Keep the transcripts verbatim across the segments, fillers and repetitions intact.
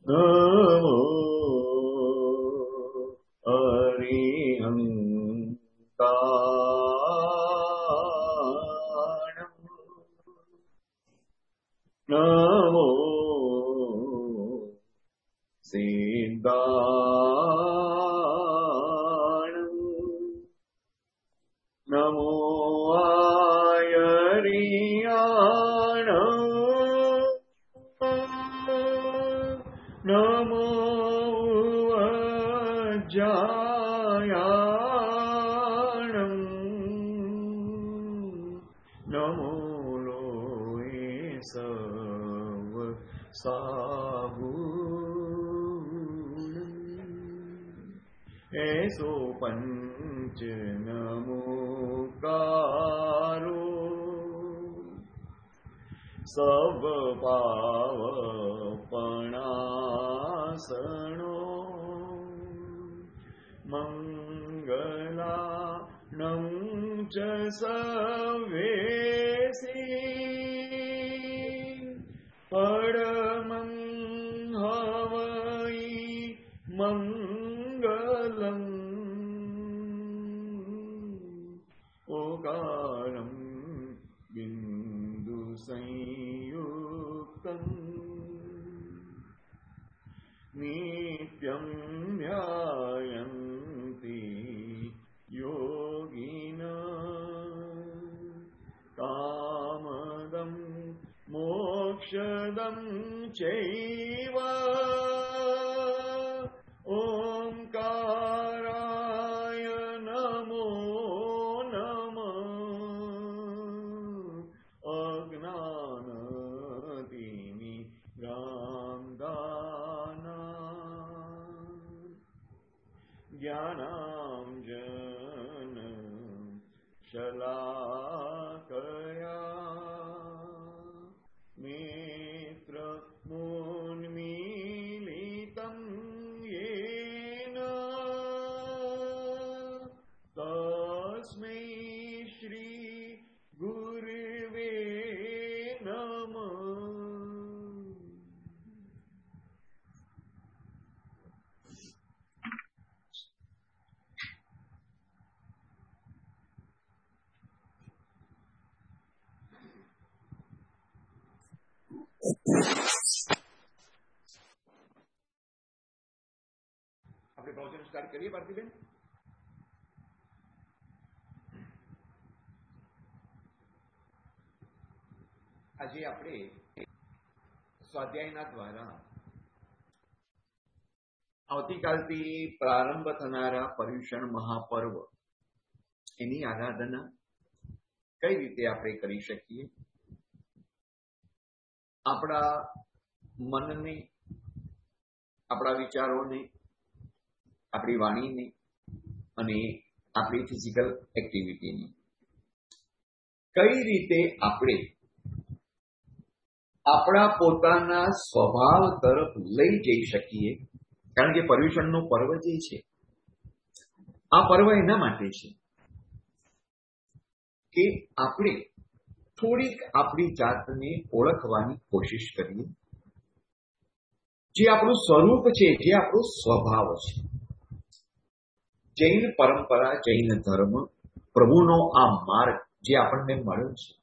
નમો અરિહંતાણં નમો સિદ્ધાણં નમો આયરિયાણં નમો વજ્જાયાણં નમો લોએ serve સાગુણં એસો પંચ નમોકારો serve પાવપણાસણો મંગલાણં ચ સવેસી પરમં હવૈ મંગલં ઓકારં બિંદુ સંયુક્તં નિત્યં ધ્યાયન્તિ યોગિનઃ કામદં મોક્ષદં ચૈવ ઓમકારાય નમો નમઃ અજ્ઞાનતિમિરાંધાનાં જ્ઞાનાંજન શલાકયા નેત્રમોન્મીલિतं येन તસ્મૈ શ્રી ગુરવે નમઃ. આપણે પ્રવચન સ્ટાર્ટ કરીએ ભારતીબેન. આજે આપણે સ્વાધ્યાયના દ્વારા આવતીકાલથી પ્રારંભ થનારા પર્યુષણ મહાપર્વ એની આરાધના કઈ રીતે આપણે કરી શકીએ, આપણા મનને, આપણા વિચારોને, આપણી વાણીને અને આપણી ફિઝિકલ એક્ટિવિટીને કઈ રીતે આપણે આપણા પોતાના સ્વભાવ તરફ લઈ જઈ શકીએ. કારણ કે પર્યુષણનો પર્વ જે છે, આ પર્વ એના માટે છે કે આપણે થોડીક આપણી જાતને ઓળખવાની કોશિશ કરીએ. જે આપણું સ્વરૂપ છે, જે આપણો સ્વભાવ છે. જૈન પરંપરા, જૈન ધર્મ, પ્રભુનો આ માર્ગ જે આપણને મળ્યો છે,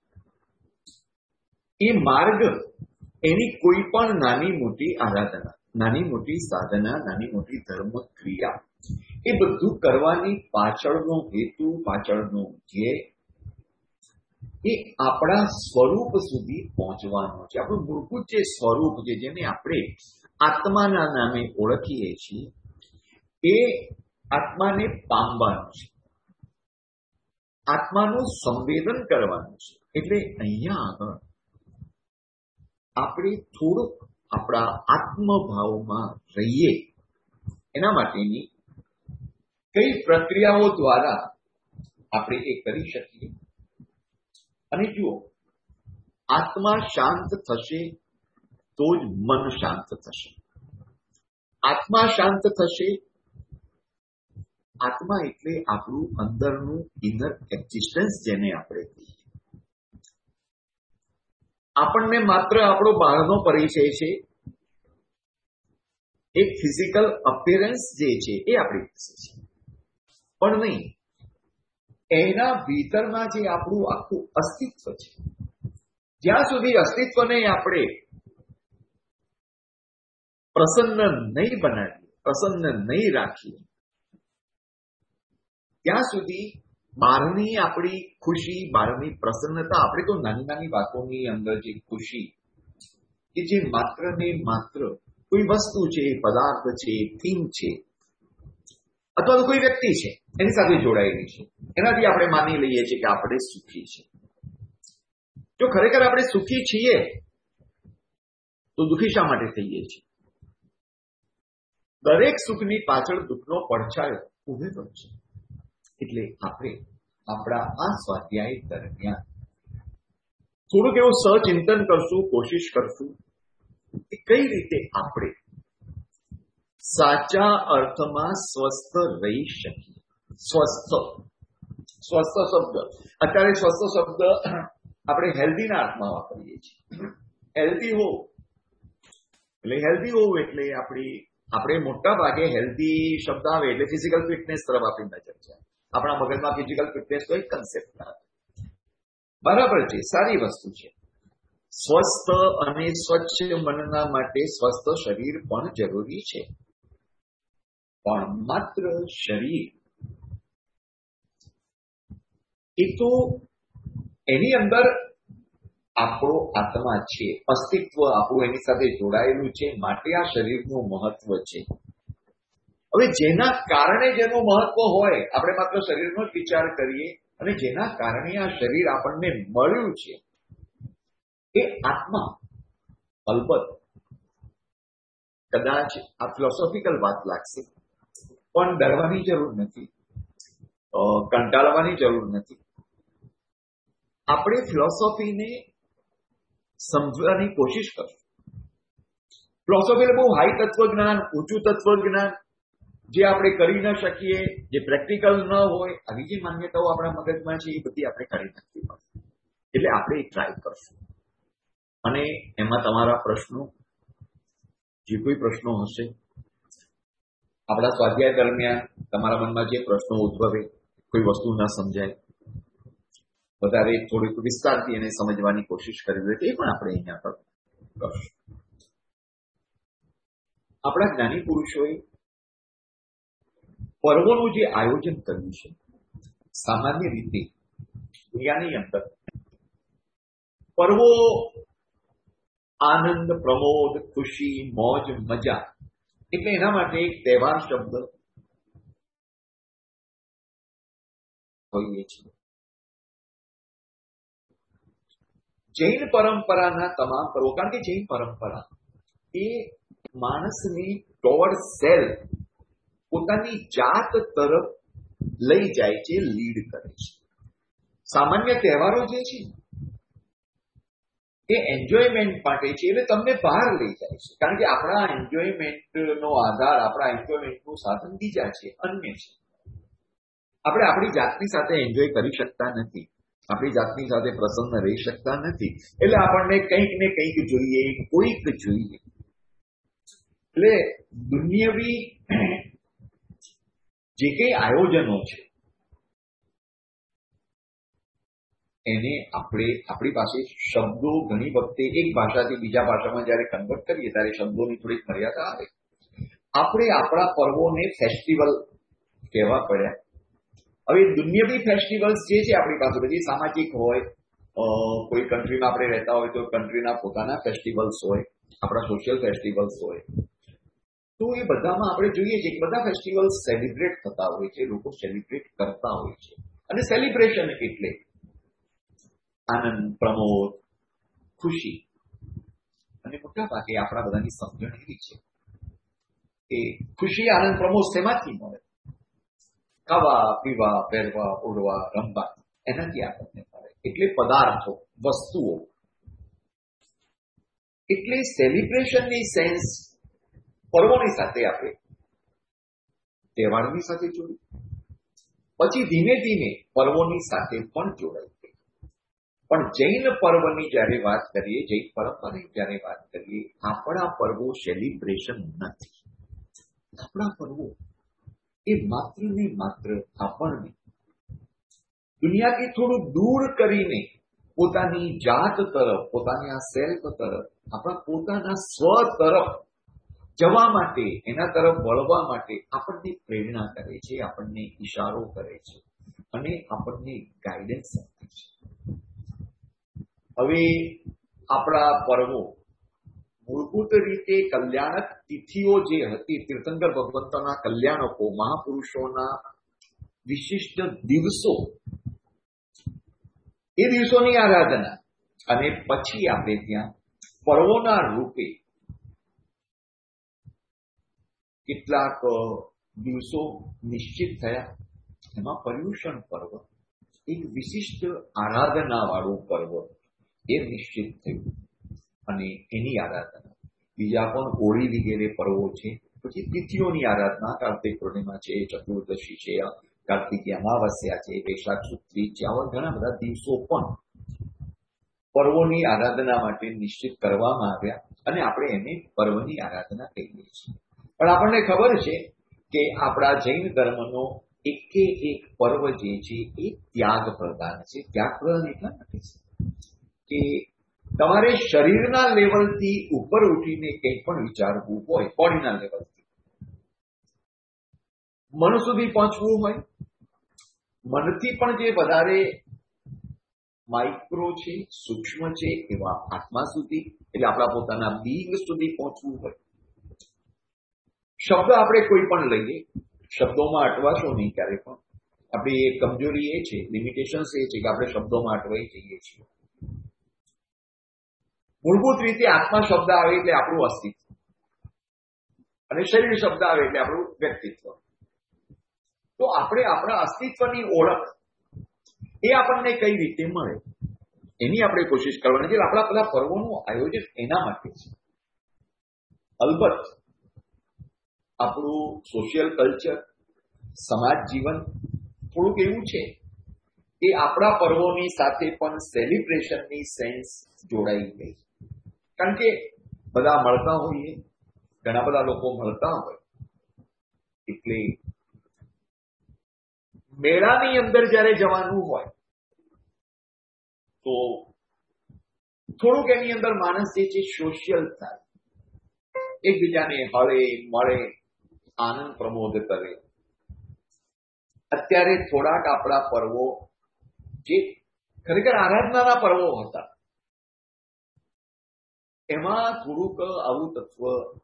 એ માર્ગ એની કોઈ પણ નાની મોટી આરાધના, નાની મોટી સાધના, નાની મોટી ધર્મ ક્રિયા, એ બધું કરવાની પાછળનો હેતુ, પાછળનો ધ્યેય એ આપણા સ્વરૂપ સુધી પહોંચવાનો છે. આપણું મૂળભૂત જે સ્વરૂપ છે, જેને આપણે આત્માના નામે ઓળખીએ છીએ, એ આત્માને પામવાનું છે, આત્માનું સંવેદન કરવાનું છે. એટલે અહીંયા આગળ આપણે થોડુંક આપણા આત્મભાવમાં રહીએ, એના માટેની કઈ પ્રક્રિયાઓ દ્વારા આપણે એ કરી શકીએ. અને જુઓ, આત્મા શાંત થશે તો જ મન શાંત થશે. આત્મા શાંત થશે, આત્મા એટલે આપણું અંદરનું ઇનર એક્ઝિસ્ટન્સ જેને આપણે કહીએ. આપણને માત્ર આપણો બહારનો પરિચય છે, એક ફિઝિકલ અપિયરન્સ જે છે એ આપણી પાસે છે, પણ નહીં, એના ભીતરમાં જે આપણું આખું અસ્તિત્વ છે, જ્યાં સુધી અસ્તિત્વને આપણે પ્રસન્ન નહીં બનાવીએ, પ્રસન્ન નહીં રાખીએ, ત્યાં સુધી બહારની આપણી ખુશી, બહારની પ્રસન્નતા, આપણે તો નાની નાની વાતોની અંદર જે ખુશી કે જે માત્ર ને માત્ર કોઈ વસ્તુ છે, પદાર્થ છે, થીમ છે, અથવા તો કોઈ વ્યક્તિ છે એની સાથે જોડાયેલી છે, એનાથી આપણે માની લઈએ છીએ કે આપણે સુખી છીએ. જો ખરેખર આપણે સુખી છીએ તો દુઃખી શા માટે થઈએ છીએ? દરેક સુખની પાછળ દુઃખનો પડછાયો ઉભેલો છે. એટલે આપણે આપણા આ સ્વાધ્યાય દરમિયાન થોડુંક એવું સચિંતન કરશું, કોશિશ કરશું કે કઈ રીતે આપણે સાચા અર્થમાં સ્વસ્થ રહી શકીએ. સ્વસ્થ સ્વસ્થ શબ્દ, અત્યારે સ્વસ્થ શબ્દ આપણે હેલ્ધીના અર્થમાં વાપરીએ છીએ. હેલ્ધી હોવ એટલે હેલ્ધી હોવ એટલે આપણી આપણે મોટા ભાગે હેલ્ધી શબ્દ આવે એટલે ફિઝિકલ ફિટનેસ તરફ આપણી નજર છે. આપણા મગજમાં ફિઝિકલ ફિટનેસ તો એક કન્સેપ્ટ ના બરાબર છે, સારી વસ્તુ છે. સ્વસ્થ અને સ્વચ્છ મનના માટે સ્વસ્થ શરીર પણ જરૂરી છે, પણ માત્ર શરીર એ તો એની અંદર આપણો આત્મા છે, અસ્તિત્વ આપણું એની સાથે જોડાયેલું છે, માટે આ શરીરનું મહત્વ છે. હવે જેના કારણે જેનું મહત્વ હોય, આપણે માત્ર શરીરનો જ વિચાર કરીએ અને જેના કારણે આ શરીર આપણને મળ્યું છે એ આત્મા, અલબત્ત કદાચ આ ફિલોસોફિકલ વાત લાગશે, પણ ડરવાની જરૂર નથી, કંટાળવાની જરૂર નથી. આપણે ફિલોસોફીને સમજવાની કોશિશ કરશું. ફિલોસોફી એટલે બહુ હાઈ તત્વજ્ઞાન, ઊંચું તત્વજ્ઞાન, જે આપણે કરી ન શકીએ, જે પ્રેક્ટિકલ ન હોય, આવી જે માન્યતાઓ આપણા મગજમાં છે એ બધી આપણે કાઢી નાખવી પડશે. એટલે આપણે એ ટ્રાય કરશું. અને એમાં તમારા પ્રશ્નો, જે કોઈ પ્રશ્નો હશે, આપણા સ્વાધ્યાય દરમિયાન તમારા મનમાં જે પ્રશ્નો ઉદ્ભવે, કોઈ વસ્તુ ન સમજાય, વધારે થોડીક વિસ્તારથી એને સમજવાની કોશિશ કરવી હોય, એ પણ આપણે અહીંયા પર કરશું. આપણા જ્ઞાની પુરુષોએ પર્વોનું જે આયોજન કર્યું છે, સામાન્ય રીતે દુનિયાની અંદર પર્વો આનંદ, પ્રમોદ, ખુશી, મોજ, મજા, એટલે એના માટે એક તહેવાર શબ્દ હોઈએ છીએ. જૈન પરંપરાના તમામ પર્વો, કારણ કે જૈન પરંપરા એ માણસની ટોવર્ડ સેલ્ફ, પોતાની જાત તરફ લઈ જાય છે, લીડ કરે છે. સામાન્ય તહેવારો જે છે એ એન્જોયમેન્ટ માટે છે, એટલે તમને બહાર લઈ જાય છે, કારણ કે આપણા એન્જોયમેન્ટનો આધાર, આપણા એન્જોયમેન્ટનું સાધન બીજા છે, અન્ય છે. આપણે આપણી જાતની સાથે એન્જોય કરી શકતા નથી, આપણી જાતની સાથે પ્રસન્ન રહી શકતા નથી, એટલે આપણને કંઈક ને કંઈક જોઈએ, કોઈક જોઈએ. એટલે દુનિયાવી જે કંઈ આયોજનો છે એને આપણે, આપણી પાસે શબ્દો ઘણી વખતે એક ભાષાથી બીજા ભાષામાં જયારે કન્વર્ટ કરીએ ત્યારે શબ્દોની થોડીક મર્યાદા આવે. આપણે આપણા પર્વોને ફેસ્ટિવલ કહેવા પડ્યા. હવે દુનિયાવી ફેસ્ટિવલ્સ જે છે આપણી પાસે, બધી સામાજિક હોય, કોઈ કન્ટ્રીમાં આપણે રહેતા હોય તો કન્ટ્રીના પોતાના ફેસ્ટિવલ્સ હોય, આપણા સોશિયલ ફેસ્ટિવલ્સ હોય, તો એ બધામાં આપણે જોઈએ છીએ કે બધા ફેસ્ટિવલ્સ સેલિબ્રેટ થતા હોય છે, લોકો સેલિબ્રેટ કરતા હોય છે. અને સેલિબ્રેશન એટલે આનંદ, પ્રમોદ, ખુશી. અને મોટા ભાગે આપણા બધાની સમજણ એવી છે કે ખુશી, આનંદ, પ્રમોદ શેમાંથી મળે? ખાવા, પીવા, પહેરવા, ઓઢવા, રમવા, એનાથી આપણને મળે. એટલે પદાર્થો, વસ્તુઓ. એટલે સેલિબ્રેશનની સેન્સ પર્વોની સાથે આપણે તહેવારની સાથે જોડી, પછી ધીમે ધીમે પર્વોની સાથે પણ જોડાઈ ગઈ. પણ જૈન પર્વની જ્યારે વાત કરીએ, જૈન પરંપરાની જ્યારે વાત કરીએ, આપણા પર્વો સેલિબ્રેશન નથી. આપણા પર્વો એ માત્ર ને માત્ર આપણને દુનિયાથી થોડું દૂર કરીને પોતાની જાત તરફ, પોતાની આ સેલ્ફ તરફ, આપણા પોતાના સ્વ તરફ જવા માટે, એના તરફ વળવા માટે આપણને પ્રેરણા કરે છે, આપણને ઈશારો કરે છે અને આપણને ગાઈડન્સ આપે છે. હવે આપણા પર્વો મૂળભૂત રીતે કલ્યાણક તિથિઓ જે હતી, તીર્થંકર ભગવંતોના કલ્યાણકો, મહાપુરુષોના વિશિષ્ટ દિવસો, એ દિવસોની આરાધના અને પછી આપણે ત્યાં પર્વોના રૂપે કેટલાક દિવસો નિશ્ચિત થયા. એમાં પર્યુષણ પર્વ એક વિશિષ્ટ આરાધના વાળું પર્વ એ નિશ્ચિત થયું અને એની આરાધના. બીજા પણ હોળી વગેરે પર્વો છે. પછી તિથિઓની આરાધના, કાર્તિક પૂર્ણિમા છે, ચતુર્દશી છે, કાર્તિકી અમાવસ્યા છે, વૈશાખ સુદ ત્રીજ છે, આવા ઘણા બધા દિવસો પણ પર્વોની આરાધના માટે નિશ્ચિત કરવામાં આવ્યા અને આપણે એને પર્વની આરાધના કહીએ છીએ. પણ આપણને ખબર છે કે આપણા જૈન ધર્મનો એકે એક પર્વ જે છે એ ત્યાગ પ્રદાન છે. ત્યાગ પ્રદાન એટલા માટે છે કે તમારે શરીરના લેવલથી ઉપર ઉઠીને કંઈ પણ વિચારવું હોય, બોડીના લેવલથી મન સુધી પહોંચવું હોય, મનથી પણ જે વધારે માઇક્રો છે, સૂક્ષ્મ છે, એવા આત્મા સુધી, એટલે આપણા પોતાના બીંગ સુધી પહોંચવું હોય. શબ્દ આપણે કોઈ પણ લઈએ, શબ્દોમાં અટવાશો નહીં ક્યારે પણ. આપણી એક કમજોરી એ છે, લિમિટેશન્સ એ છે કે આપણે શબ્દોમાં અટવાઈ જઈએ છીએ. મૂળભૂત રીતે આત્મા શબ્દ આવે એટલે આપણું અસ્તિત્વ અને શરીર શબ્દ આવે એટલે આપણું વ્યક્તિત્વ. તો આપણે આપણા અસ્તિત્વની ઓળખ એ આપણને કઈ રીતે મળે એની આપણે કોશિશ કરવાની છે. આપણા બધા પર્વોનું આયોજન એના માટે છે. અલબત્ત આપણું સોશિયલ કલ્ચર, સમાજ જીવન થોડુંક એવું છે કે આપણા પર્વોની સાથે પણ સેલિબ્રેશનની સેન્સ જોડાઈ ગઈ. કારણ કે બધા મળતા હોઈએ, ઘણા બધા લોકો મળતા હોય એટલે મેળાની અંદર જ્યારે જવાનું હોય તો થોડુંક એની અંદર માણસ જે છે સોશિયલ થાય, એકબીજાને હળે મળે, આનંદ પ્રમોદ કરે. અત્યારે થોડાક આપણા પર્વો જે ખરેખર આરાધનાના પર્વો હતા એમાં થોડુંક આવું તત્વ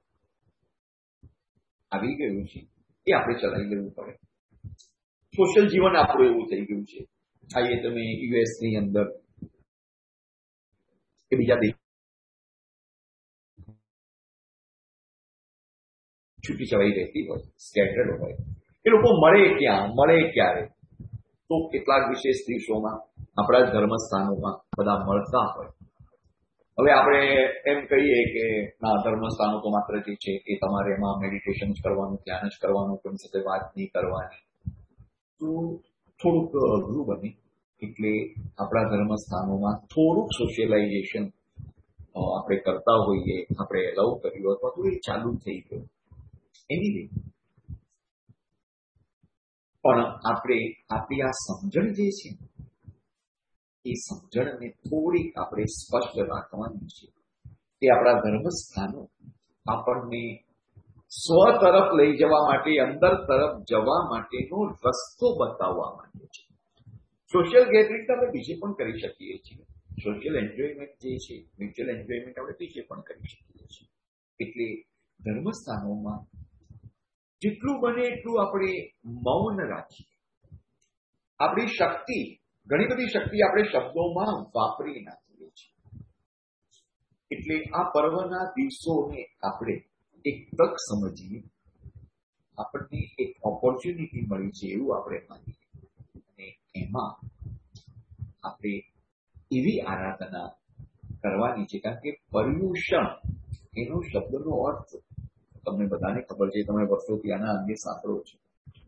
આવી ગયું છે, એ આપણે ચલાવી લેવું પડે. સોશિયલ જીવન આપણું એવું થઈ ગયું છે. આઈએ તમે યુએસ ની અંદર કે બીજા દેશ છૂટી છવાઈ રહેતી હોય, સ્કેટર્ડ હોય, એ લોકો મળે ક્યાં, મળે ક્યારે? તો કેટલાક વિશેષ દિવસોમાં આપણા ધર્મસ્થાનોમાં બધા મળતા હોય. હવે આપણે એમ કહીએ કે ના, ધર્મસ્થાનો તો માત્ર જે છે એ તમારે એમાં મેડિટેશન જ કરવાનું, ધ્યાન જ કરવાનું, કોઈ સાથે વાત નહીં કરવાની, તો થોડુંક અઘરું બને. એટલે આપણા ધર્મસ્થાનોમાં થોડુંક સોશિયલાઇઝેશન આપણે કરતા હોઈએ, આપણે એલાઉ કર્યું અથવા તો એ ચાલુ થઈ ગયું એની રીતે. પણ આપણે આપણી આ સમજણ જે છે એ સમજણને થોડીક આપણે સ્પષ્ટ રાખવાની છે કે આપણા ધર્મસ્થાનો આપણને સ્વ તરફ લઈ જવા માટે, અંદર તરફ જવા માટેનો રસ્તો બતાવવા માટે છે. સોશિયલ ગેધરિંગ આપણે બીજે પણ કરી શકીએ છીએ. સોશિયલ એન્જોયમેન્ટ જે છે, મ્યુચ્યુઅલ એન્જોયમેન્ટ આપણે બીજે પણ કરી શકીએ છીએ. એટલે ધર્મસ્થાનોમાં જેટલું બને એટલું આપણે મૌન રાખીએ. આપણી શક્તિ, ઘણી બધી શક્તિ આપણે શબ્દોમાં વાપરી નાખીએ છીએ. એટલે આ પર્વના દિવસોને આપણે એક તક સમજીએ, આપણને એક ઓપોર્ચ્યુનિટી મળી છે એવું આપણે માનીએ અને એમાં આપણે એવી આરાધના કરવાની છે. કારણ કે પર્યુષણ એનો શબ્દનો અર્થ તમને બધાને ખબર છે, તમે વર્ષોથી આના અંગે સાંભળો છો.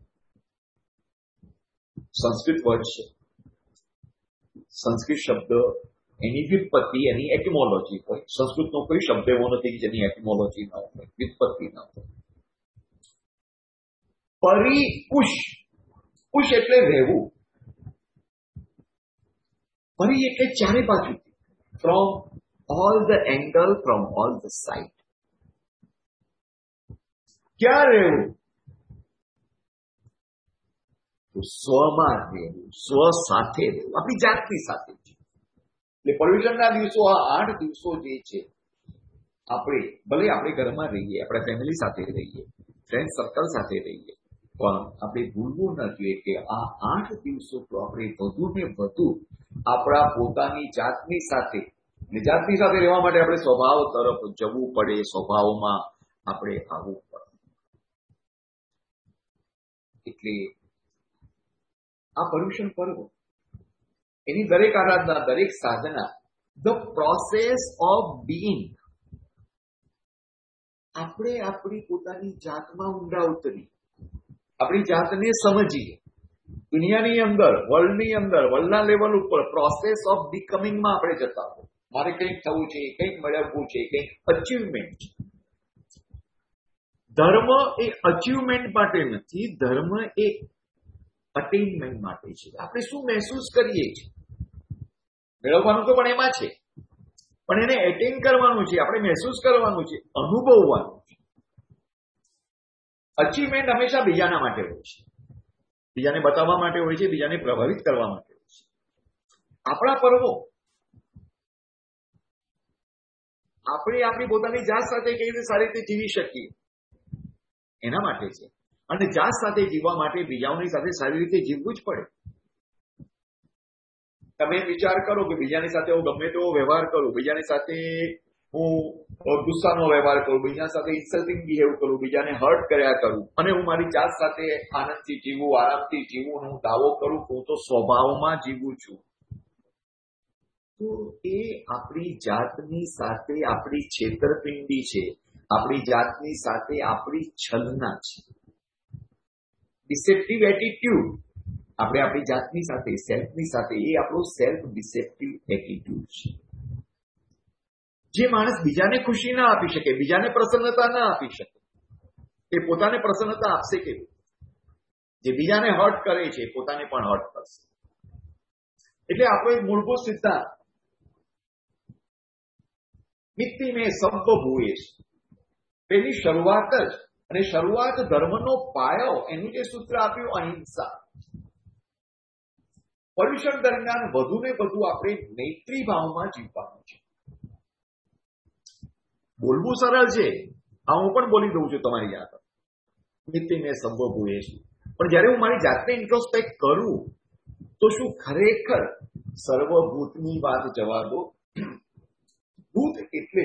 સંસ્કૃત વર્ડ છે. સંસ્કૃત શબ્દ એની વ્યુત્પત્તિ, એની એટિમોલોજી હોય. સંસ્કૃતનો કોઈ શબ્દ એવો નથી કે જેની એટિમોલોજી ન હોય, વ્યુત્પત્તિ ન હોય. પરિકુશ, કુશ એટલે રહેવું, પરી એટલે ચારે બાજુથી, from all the angle, from all the side. ક્યાં રહેવું? તો સ્વમાં રહેવું, સ્વ સાથે રહેવું, આપણી જાતની સાથે. એટલે પર્યુષણના દિવસો, આ આઠ દિવસો જે છે, આપણે ભલે આપણે ઘરમાં રહીએ, આપણા ફેમિલી સાથે રહીએ, ફ્રેન્ડ સર્કલ સાથે રહીએ, પણ આપણે ભૂલવું ન જોઈએ કે આ આઠ દિવસો તો આપણે વધુ ને વધુ આપણા પોતાની જાતની સાથે, જાતની સાથે રહેવા માટે આપણે સ્વભાવ તરફ જવું પડે, સ્વભાવમાં આપણે આવવું પડે. એટલે આ પર્યુષણ પર્વ, એની દરેક આરાધના, દરેક સાધના, ધ પ્રોસેસ ઓફ બીઈંગ, આપણે આપણી પોતાની જાતમાં ઊંડા ઉતરી, આપણી જાતને સમજીએ, દુનિયાની અંદર, વર્લ્ડની અંદર, વર્લ્ડના લેવલ ઉપર પ્રોસેસ ઓફ બીકમિંગમાં આપણે જતા હોય. મારે કંઈક થવું છે, કંઈક મેળવવું છે, કંઈક અચીવમેન્ટ. ધર્મ એ અચીવમેન્ટ માટે નથી, ધર્મ એ અટેનમેન્ટ માટે છે. આપણે શું મહેસૂસ કરીએ છીએ, મેળવવાનું તો પણ એમાં છે, પણ એને એટેન કરવાનું છે, આપણે મહેસૂસ કરવાનું છે, અનુભવવાનું છે. અચીવમેન્ટ હંમેશા બીજાના માટે હોય છે, બીજાને બતાવવા માટે હોય છે, બીજાને પ્રભાવિત કરવા માટે હોય છે. આપણા પર્વો આપણે આપણી પોતાની જાત સાથે કેવી રીતે સારી રીતે જીવી શકીએ એના માટે છે. અને જાત સાથે જીવવા માટે બીજાઓની સાથે સારી રીતે જીવવું જ પડે. તમે વિચાર કરો કે બીજાની સાથે હું ગમે તેવો વ્યવહાર કરું, બીજાની સાથે હું ગુસ્સાનો વ્યવહાર કરું, બીજા સાથે ઇન્સલ્ટિંગ બિહેવ કરું, બીજાને હર્ટ કર્યા કરું, અને હું મારી જાત સાથે આનંદથી જીવું, આરામથી જીવું, હું દાવો કરું હું તો સ્વભાવમાં જીવું છું, તો એ આપણી જાતની સાથે આપણી છેતરપિંડી છે, આપણી જાતની સાથે આપણી છલના છે. ડિસેપ્ટિવ એટીટ્યુડ, આપણે આપણી જાતની સાથે, સેલ્ફની સાથે, એ આપણો સેલ્ફ ડિસેપ્ટિવ એટીટ્યુડ છે. જે માણસ બીજાને ખુશી ના આપી શકે, બીજાને પ્રસન્નતા ના આપી શકે, એ પોતાને પ્રસન્નતા આપશે કેવી? જે બીજાને હર્ટ કરે છે પોતાને પણ હર્ટ કરશે. એટલે આપણો એક મૂળભૂત સિદ્ધાંત મિત્તિ મેં સબ્બ ભૂયેશ, તેની શરૂઆત જ, અને શરૂઆત ધર્મનો પાયો, એનું જે સૂત્ર આપ્યું અહિંસા. પર્યુષણ દરમિયાન વધુ ને વધુ આપણે મૈત્રી ભાવમાં જીવવાનું છે. બોલવું સરળ છે, હા હું પણ બોલી દઉં છું તમારી આગળ, મિત્તિ મેં સબ્બ ભૂયેશ, પણ જયારે હું મારી જાતને ઇન્ટ્રોસ્પેક્ટ કરું તો શું ખરેખર સર્વભૂતની વાત જવા દો, ભૂત એટલે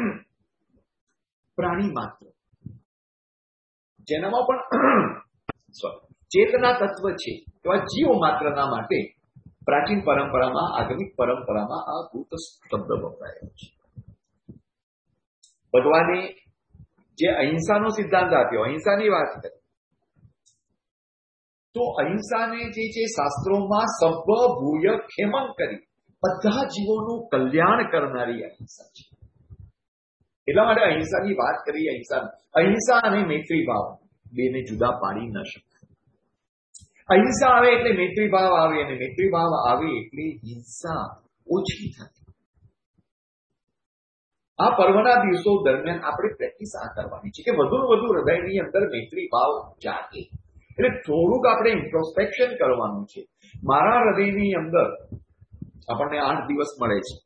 પ્રાણી માત્ર, જેનામાં પણ ચેતના તત્વ છે, એવા જીવ માત્રના માટે પ્રાચીન પરંપરામાં, આધુનિક પરંપરામાં આ ભૂત શબ્દ વપરાયો છે. ભગવાને જે અહિંસાનો સિદ્ધાંત આપ્યો, અહિંસાની વાત કરી, તો અહિંસાને જે છે શાસ્ત્રોમાં સબ્બ ભૂય ખેમન કરી, બધા જીવોનું કલ્યાણ કરનારી અહિંસા છે. એટલા માટે અહિંસાની વાત કરી. અહિંસા અહિંસા અને મૈત્રી ભાવ બેને જુદા પાડી ન શકાય. અહિંસા આવે એટલે મૈત્રી ભાવ આવે, અને મૈત્રી ભાવ આવે એટલે હિંસા ઓછી થાય. આ પર્વના દિવસો દરમિયાન આપણે પ્રેક્ટિસ આ કરવાની છે કે વધુ વધુ હૃદયની અંદર મૈત્રી ભાવ જાગે. એટલે થોડુંક આપણે ઇન્ટ્રોસ્પેક્શન કરવાનું છે. મારા હૃદયની અંદર આપણને આઠ દિવસ મળે છે,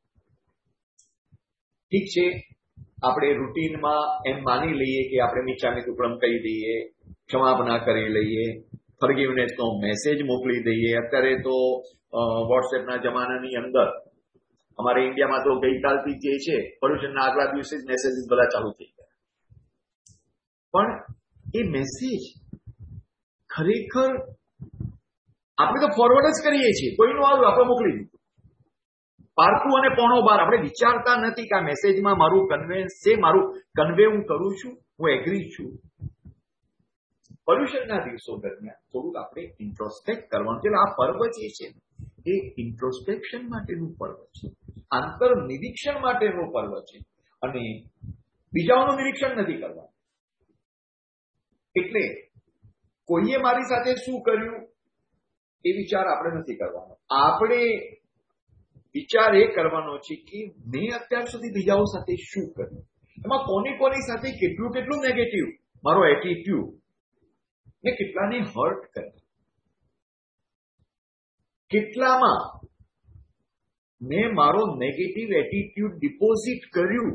ઠીક છે, આપણે રૂટીનમાં એમ માની લઈએ કે આપણે મિચ્છામી દુક્કડમ કહી દઈએ, ક્ષમાપના કરી લઈએ, ફોરગિવનેસનો મેસેજ મોકલી દઈએ. અત્યારે તો વોટ્સએપના જમાનાની અંદર અમારે ઇન્ડિયામાં તો ગઈકાલથી જે છે પર્યુષણના આગલા દિવસે જ મેસેજીસ બધા ચાલુ થઈ ગયા. પણ એ મેસેજ ખરેખર આપણે તો ફોરવર્ડ જ કરીએ છીએ, કોઈનું આવ્યું આપણે મોકલી દીધું, પારકું અને પોણો બાર. આપણે વિચારતા નથી કે આ મેસેજમાં મારું કન્વેન્સ છે, મારું કન્વે હું કરું છું, હું એગ્રી છું. પર્યુષણના દિવસો દરમિયાન થોડુંક આપણે ઇન્ટ્રોસ્પેક્ટ કરવાનું છે. આ પર્વ જે છે એ ઇન્ટ્રોસ્પેક્શન માટેનું પર્વ છે, આંતર નિરીક્ષણ માટેનું પર્વ છે, અને બીજાઓનું નિરીક્ષણ નથી કરવાનું. એટલે કોઈએ મારી સાથે શું કર્યું એ વિચાર આપણે નથી કરવાનો. આપણે વિચાર એ કરવાનો છે કે મેં અત્યાર સુધી બીજાઓ સાથે શું કર્યું, એમાં કોની કોની સાથે કેટલું કેટલું નેગેટિવ મારો એટીટ્યુડ મેં કેટલાને હર્ટ કર્યા, કેટલામાં મેં મારો નેગેટિવ એટીટ્યુડ ડિપોઝિટ કર્યું,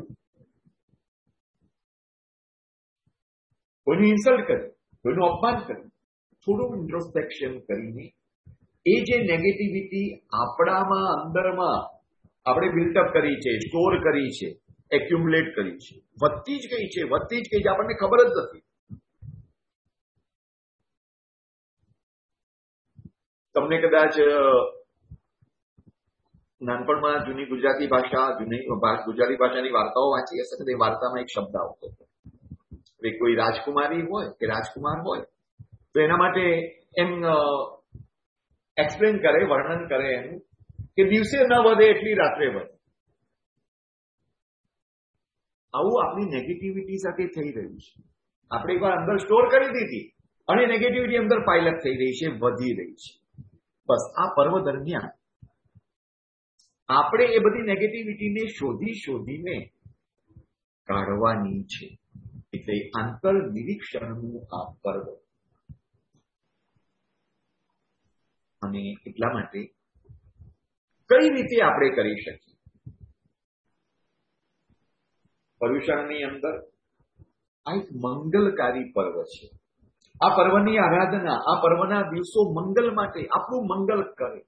કોઈનું ઇન્સલ્ટ કર્યું, કોઈનું અપમાન કર્યું. થોડું ઇન્ટ્રોસ્પેક્શન કરીને એ જે નેગેટિવિટી આપણામાં અંદરમાં આપણે બિલ્ટઅપ કરી છે, સ્ટોર કરી છે, એક્યુમ્યુલેટ કરી છે, વધતી જ ગઈ છે વધતી જ ગઈ છે આપણને ખબર જ નથી. તમને કદાચ નાનપણમાં જૂની ગુજરાતી ભાષા જૂની ગુજરાતી ભાષાની વાર્તાઓ વાંચી હશે ને, એ વાર્તામાં એક શબ્દ આવતો હતો. કોઈ રાજકુમારી હોય કે રાજકુમાર હોય તો એના માટે એમ એક્સપ્લેન કરે, વર્ણન કરે એનું કે દિવસે ન વધે એટલી રાત્રે વધે. આવું આપણી નેગેટિવિટી સાથે થઈ રહ્યું છે. આપણે એકવાર અંદર સ્ટોર કરી દીધી અને નેગેટિવિટી અંદર પાયલટ થઈ રહી છે, વધી રહી છે. બસ આ પર્વ દરમિયાન આપણે એ બધી નેગેટિવિટીને શોધી શોધીને કાઢવાની છે. એટલે આંતર નિરીક્ષણનું આ પર્વ. અને એટલા માટે કઈ રીતે આપણે કરી શકીએ? પર્યુષણની અંદર આ એક મંગલકારી પર્વ છે. આ પર્વની આરાધના, આ પર્વના દિવસો મંગલ માટે આપણું મંગલ કરે.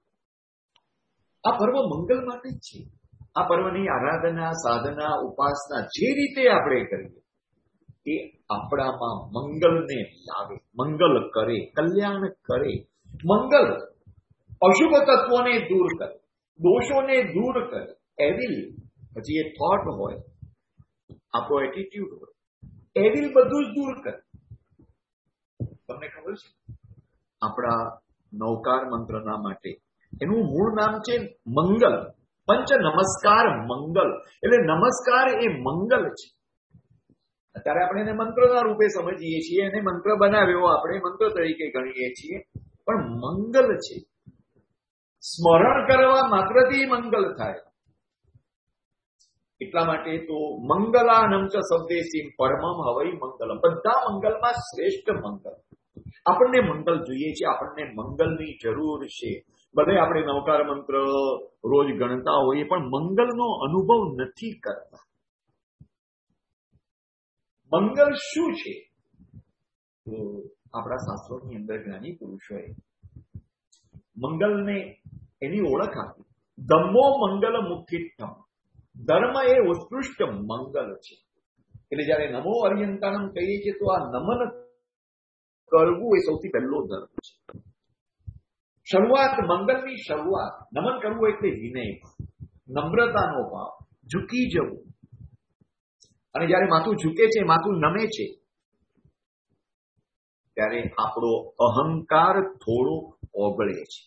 આ પર્વ મંગલ માટે જ છે. આ પર્વની આરાધના, સાધના, ઉપાસના જે રીતે આપણે કરીએ એ આપણામાં મંગલને લાવે, મંગલ કરે, કલ્યાણ કરે. મંગલ અશુભ તત્વોને દૂર કરે, દોષોને દૂર કરે. એવિલ, પછી એ થોટ હોય, આપણો એટીટ્યુડ હોય, એવિલ બધું જ દૂર કરે. તમને ખબર છે આપણા નવકાર મંત્રના માટે એનું મૂળ નામ છે મંગલ. પંચ નમસ્કાર મંગલ, એટલે નમસ્કાર એ મંગલ છે. અત્યારે આપણે એને મંત્રના રૂપે સમજીએ છીએ, એને મંત્ર બનાવ્યો આપણે મંત્ર તરીકે ગણીએ છીએ, પણ મંગલ છે. સ્મરણ કરવા માત્રથી મંગલ થાય. એટલા માટે તો મંગલાનમ ચ શબ્દેસીમ પરમમ હવૈ મંગલમ. બધા મંગલમાં શ્રેષ્ઠ મંગલ. આપણને મંગલ જોઈએ છે, આપણને મંગલની જરૂર છે. ભલે આપણે નવકાર મંત્ર રોજ ગણતા હોઈએ પણ મંગલનો અનુભવ નથી કરતા. મંગલ શું છે? તો આપણા શાસ્ત્રોની અંદર જ્ઞાની પુરુષોએ મંગલને એની ઓળખ આપી. ધમ્મો મંગલ મુખ્યત્તમ. ધર્મ એ ઉત્કૃષ્ટ મંગલ છે. એટલે જયારે નમો અર્યંતાણમ કહીએ છીએ તો આ નમન કરવું એ સૌથી પહેલો ધર્મ છે. શરૂઆત, મંગલની શરૂઆત. નમન કરવું એટલે વિનય, નમ્રતાનો ભાવ, ઝૂકી જવું. અને જયારે માથું ઝૂકે છે, માથું નમે છે, ત્યારે આપણો અહંકાર થોડો ઓગળે છે.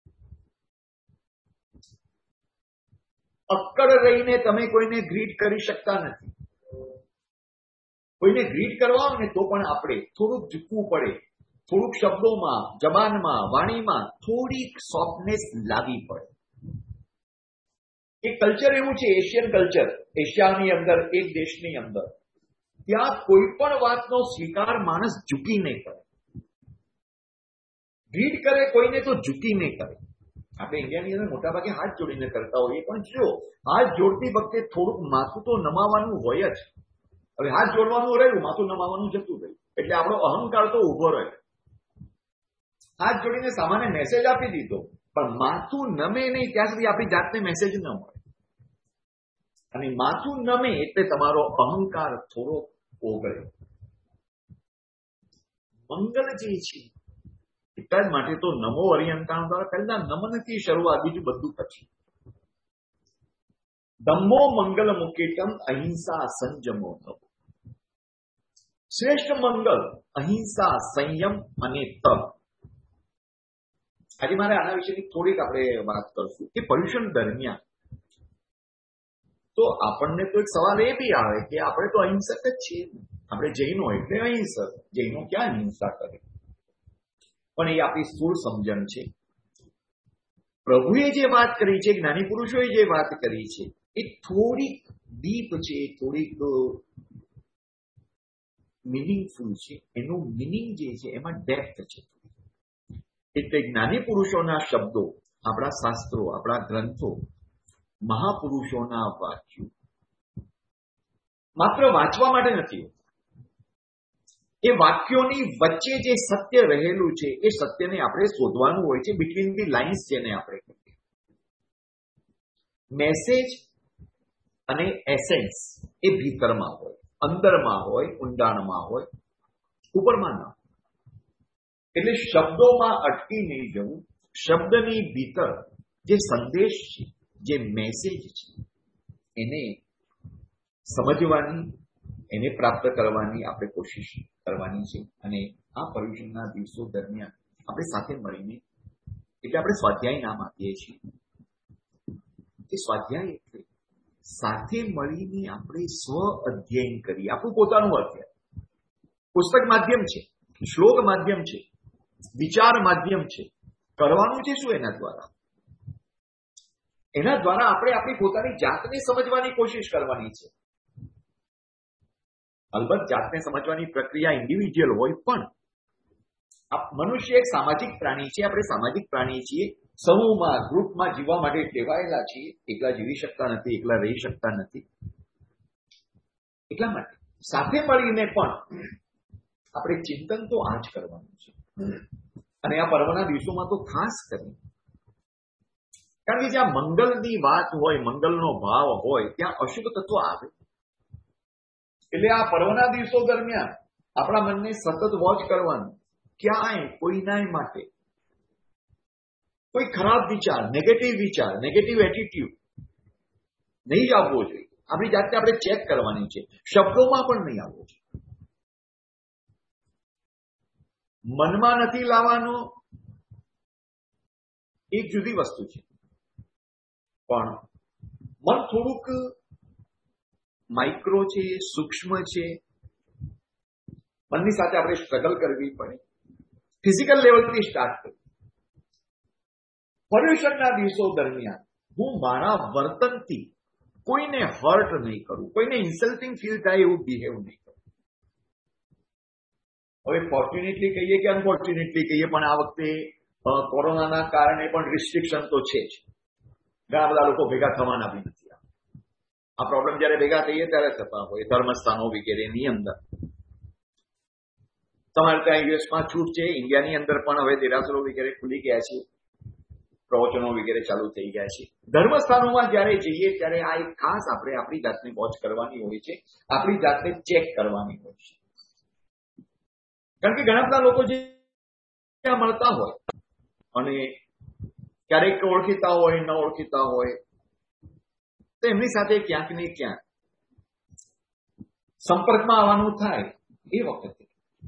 અક્કડ રહીને તમે કોઈને ગ્રીટ કરી શકતા નથી. કોઈને ગ્રીટ કરવા હોય ને તો પણ આપણે થોડુંક ઝૂકવું પડે. થોડુંક શબ્દોમાં, જબાનમાં, વાણીમાં થોડીક સોફ્ટનેસ લાવવી પડે. એક કલ્ચર એવું છે, એશિયન કલ્ચર, એશિયાની અંદર, એક દેશની અંદર, ત્યાં કોઈ પણ વાતનો સ્વીકાર માણસ ઝૂકીને કરે. ગ્રીટ કરે કોઈને તો ઝૂકીને કરે. આપણે ઇન્ડિયાની અંદર મોટા ભાગે હાથ જોડીને કરતા હોઈએ, પણ જો હાથ જોડતી વખતે થોડુંક માથું તો નમાવાનું હોય જ. હવે હાથ જોડવાનું રહ્યું, માથું નમાવાનું જતું રહ્યું, એટલે આપણો અહંકાર તો ઉભો રહે. હાથ જોડીને સામાન્ય મેસેજ આપી દીધો, પણ માથું નમે નહીં ત્યાં સુધી આપણી જાતને મેસેજ ન મળે. અને માથું નમે એટલે તમારો અહંકાર થોડો ઓગળે. મંગલ જે છે એટલા જ માટે તો નમો અર્યંતાણ દ્વારા પહેલા નમનથી શરૂઆત, બીજું બધું પછી. ધમ્મો મંગલ મુકેતમ અહિંસા સંયમો થવો. શ્રેષ્ઠ મંગલ અહિંસા, સંયમ અને તપ. આજે મારે આના વિશેની થોડીક આપણે વાત કરશું કે પર્યુષણ દરમિયાન તો આપણને તો એક સવાલ એ બી આવે કે આપણે તો અહિંસક જ છીએ. આપણે જૈનો એટલે અહિંસક. જૈનો ક્યાં હિંસા કરે? પણ એ આપણી સ્થૂળ સમજણ છે. પ્રભુએ જે વાત કરી છે, જ્ઞાની પુરુષોએ જે વાત કરી છે, એ થોડીક ડીપ છે, થોડીક મિનિંગફુલ છે. એનું મિનિંગ જે છે એમાં ડેપ્થ છે. એટલે જ્ઞાની પુરુષોના શબ્દો, આપણા શાસ્ત્રો, આપણા ગ્રંથો, મહાપુરુષોના વાક્યો માત્ર વાંચવા માટે નથી. એ વાક્યોની વચ્ચે જે સત્ય રહેલું છે એ સત્યને આપણે શોધવાનું હોય છે. બિટવીન ધી લાઇન્સ જેને આપણે કહીએ. મેસેજ અને એસેન્સ એ ભીતરમાં હોય, અંદરમાં હોય, ઊંડાણમાં હોય, ઉપરમાં ના. એટલે શબ્દોમાં અટકી નહીં જવું. શબ્દની ભીતર જે સંદેશ છે, જે મેસેજ છે, એને સમજવાની, એને પ્રાપ્ત કરવાની આપણે કોશિશ કરવાની છે. અને આ પર્યુષણના દિવસો દરમિયાન આપણે સાથે મળીને, એટલે આપણે સ્વાધ્યાય નામ આપીએ છીએ. એ સ્વાધ્યાય એટલે સાથે મળીને આપણે સ્વ અધ્યયન કરીએ. આપણું પોતાનું અધ્યયન. પુસ્તક માધ્યમ છે, શ્લોક માધ્યમ છે, વિચાર માધ્યમ છે. કરવાનું છે શું એના દ્વારા? એના દ્વારા આપણે આપણી પોતાની જાતને સમજવાની કોશિશ કરવાની છે. અલબત્ત જાતને સમજવાની પ્રક્રિયા ઇન્ડિવિજ્યુઅલ હોય, પણ મનુષ્ય એક સામાજિક પ્રાણી છે. આપણે સામાજિક પ્રાણી છીએ. સમૂહમાં, ગ્રુપમાં જીવવા માટે ટેવાયેલા છીએ. એકલા જીવી શકતા નથી, એકલા રહી શકતા નથી. એટલા માટે સાથે મળીને પણ આપણે ચિંતન તો આ જ કરવાનું છે. અને આ પર્વના દિવસોમાં તો ખાસ કરીને, કારણ કે જ્યાં મંગલની વાત હોય, મંગલનો ભાવ હોય, ત્યાં અશુભ તત્વ આવે. એટલે આ પર્વના દિવસો દરમિયાન આપણા મનને સતત વોચ કરવાનું. ક્યાંય કોઈના માટે કોઈ ખરાબ વિચાર, નેગેટિવ વિચાર, નેગેટિવ એટીટ્યુડ નહીં જ આવવો જોઈએ. આપણી જાતને આપણે ચેક કરવાની છે. શબ્દોમાં પણ નહીં આવવો જોઈએ. મનમાં નથી લાવવાનો, એક જુદી વસ્તુ છે. પણ મન થોડુંક માઇક્રો છે, સૂક્ષ્મ છે. મનની સાથે આપણે સ્ટ્રગલ કરવી પડે. ફિઝિકલ લેવલથી સ્ટાર્ટ કરવું. પર્યુષણના દિવસો દરમિયાન હું મારા વર્તનથી કોઈને હર્ટ નહીં કરું, કોઈને ઇન્સલ્ટિંગ ફીલ થાય એવું બિહેવ નહીં કરું. હવે ફોર્ચ્યુનેટલી કહીએ કે અનફોર્ચ્યુનેટલી કહીએ, પણ આ વખતે કોરોનાના કારણે પણ રિસ્ટ્રિક્શન તો છે જ. ઘણા બધા લોકો ભેગા થવાના બી નથી. આ પ્રોબ્લેમ જયારે ભેગા થઈએ ત્યારે થતા હોય, ધર્મસ્થાનો વગેરેની અંદર. તમારે ત્યાં યુએસમાં છૂટ છે. ઇન્ડિયાની અંદર પણ હવે દેરાસરો વગેરે ખુલી ગયા છે, પ્રવચનો વગેરે ચાલુ થઈ ગયા છે. ધર્મસ્થાનોમાં જયારે જઈએ ત્યારે આ એક ખાસ આપણે આપણી જાતને વોચ કરવાની હોય છે, આપણી જાતને ચેક કરવાની હોય છે. કારણ કે ઘણા બધા લોકો જે ત્યાં મળતા હોય અને ક્યારેક ઓળખીતા હોય, ન ઓળખીતા હોય, તો એમની સાથે ક્યાંક ને ક્યાંક સંપર્કમાં આવવાનું થાય. એ વખતે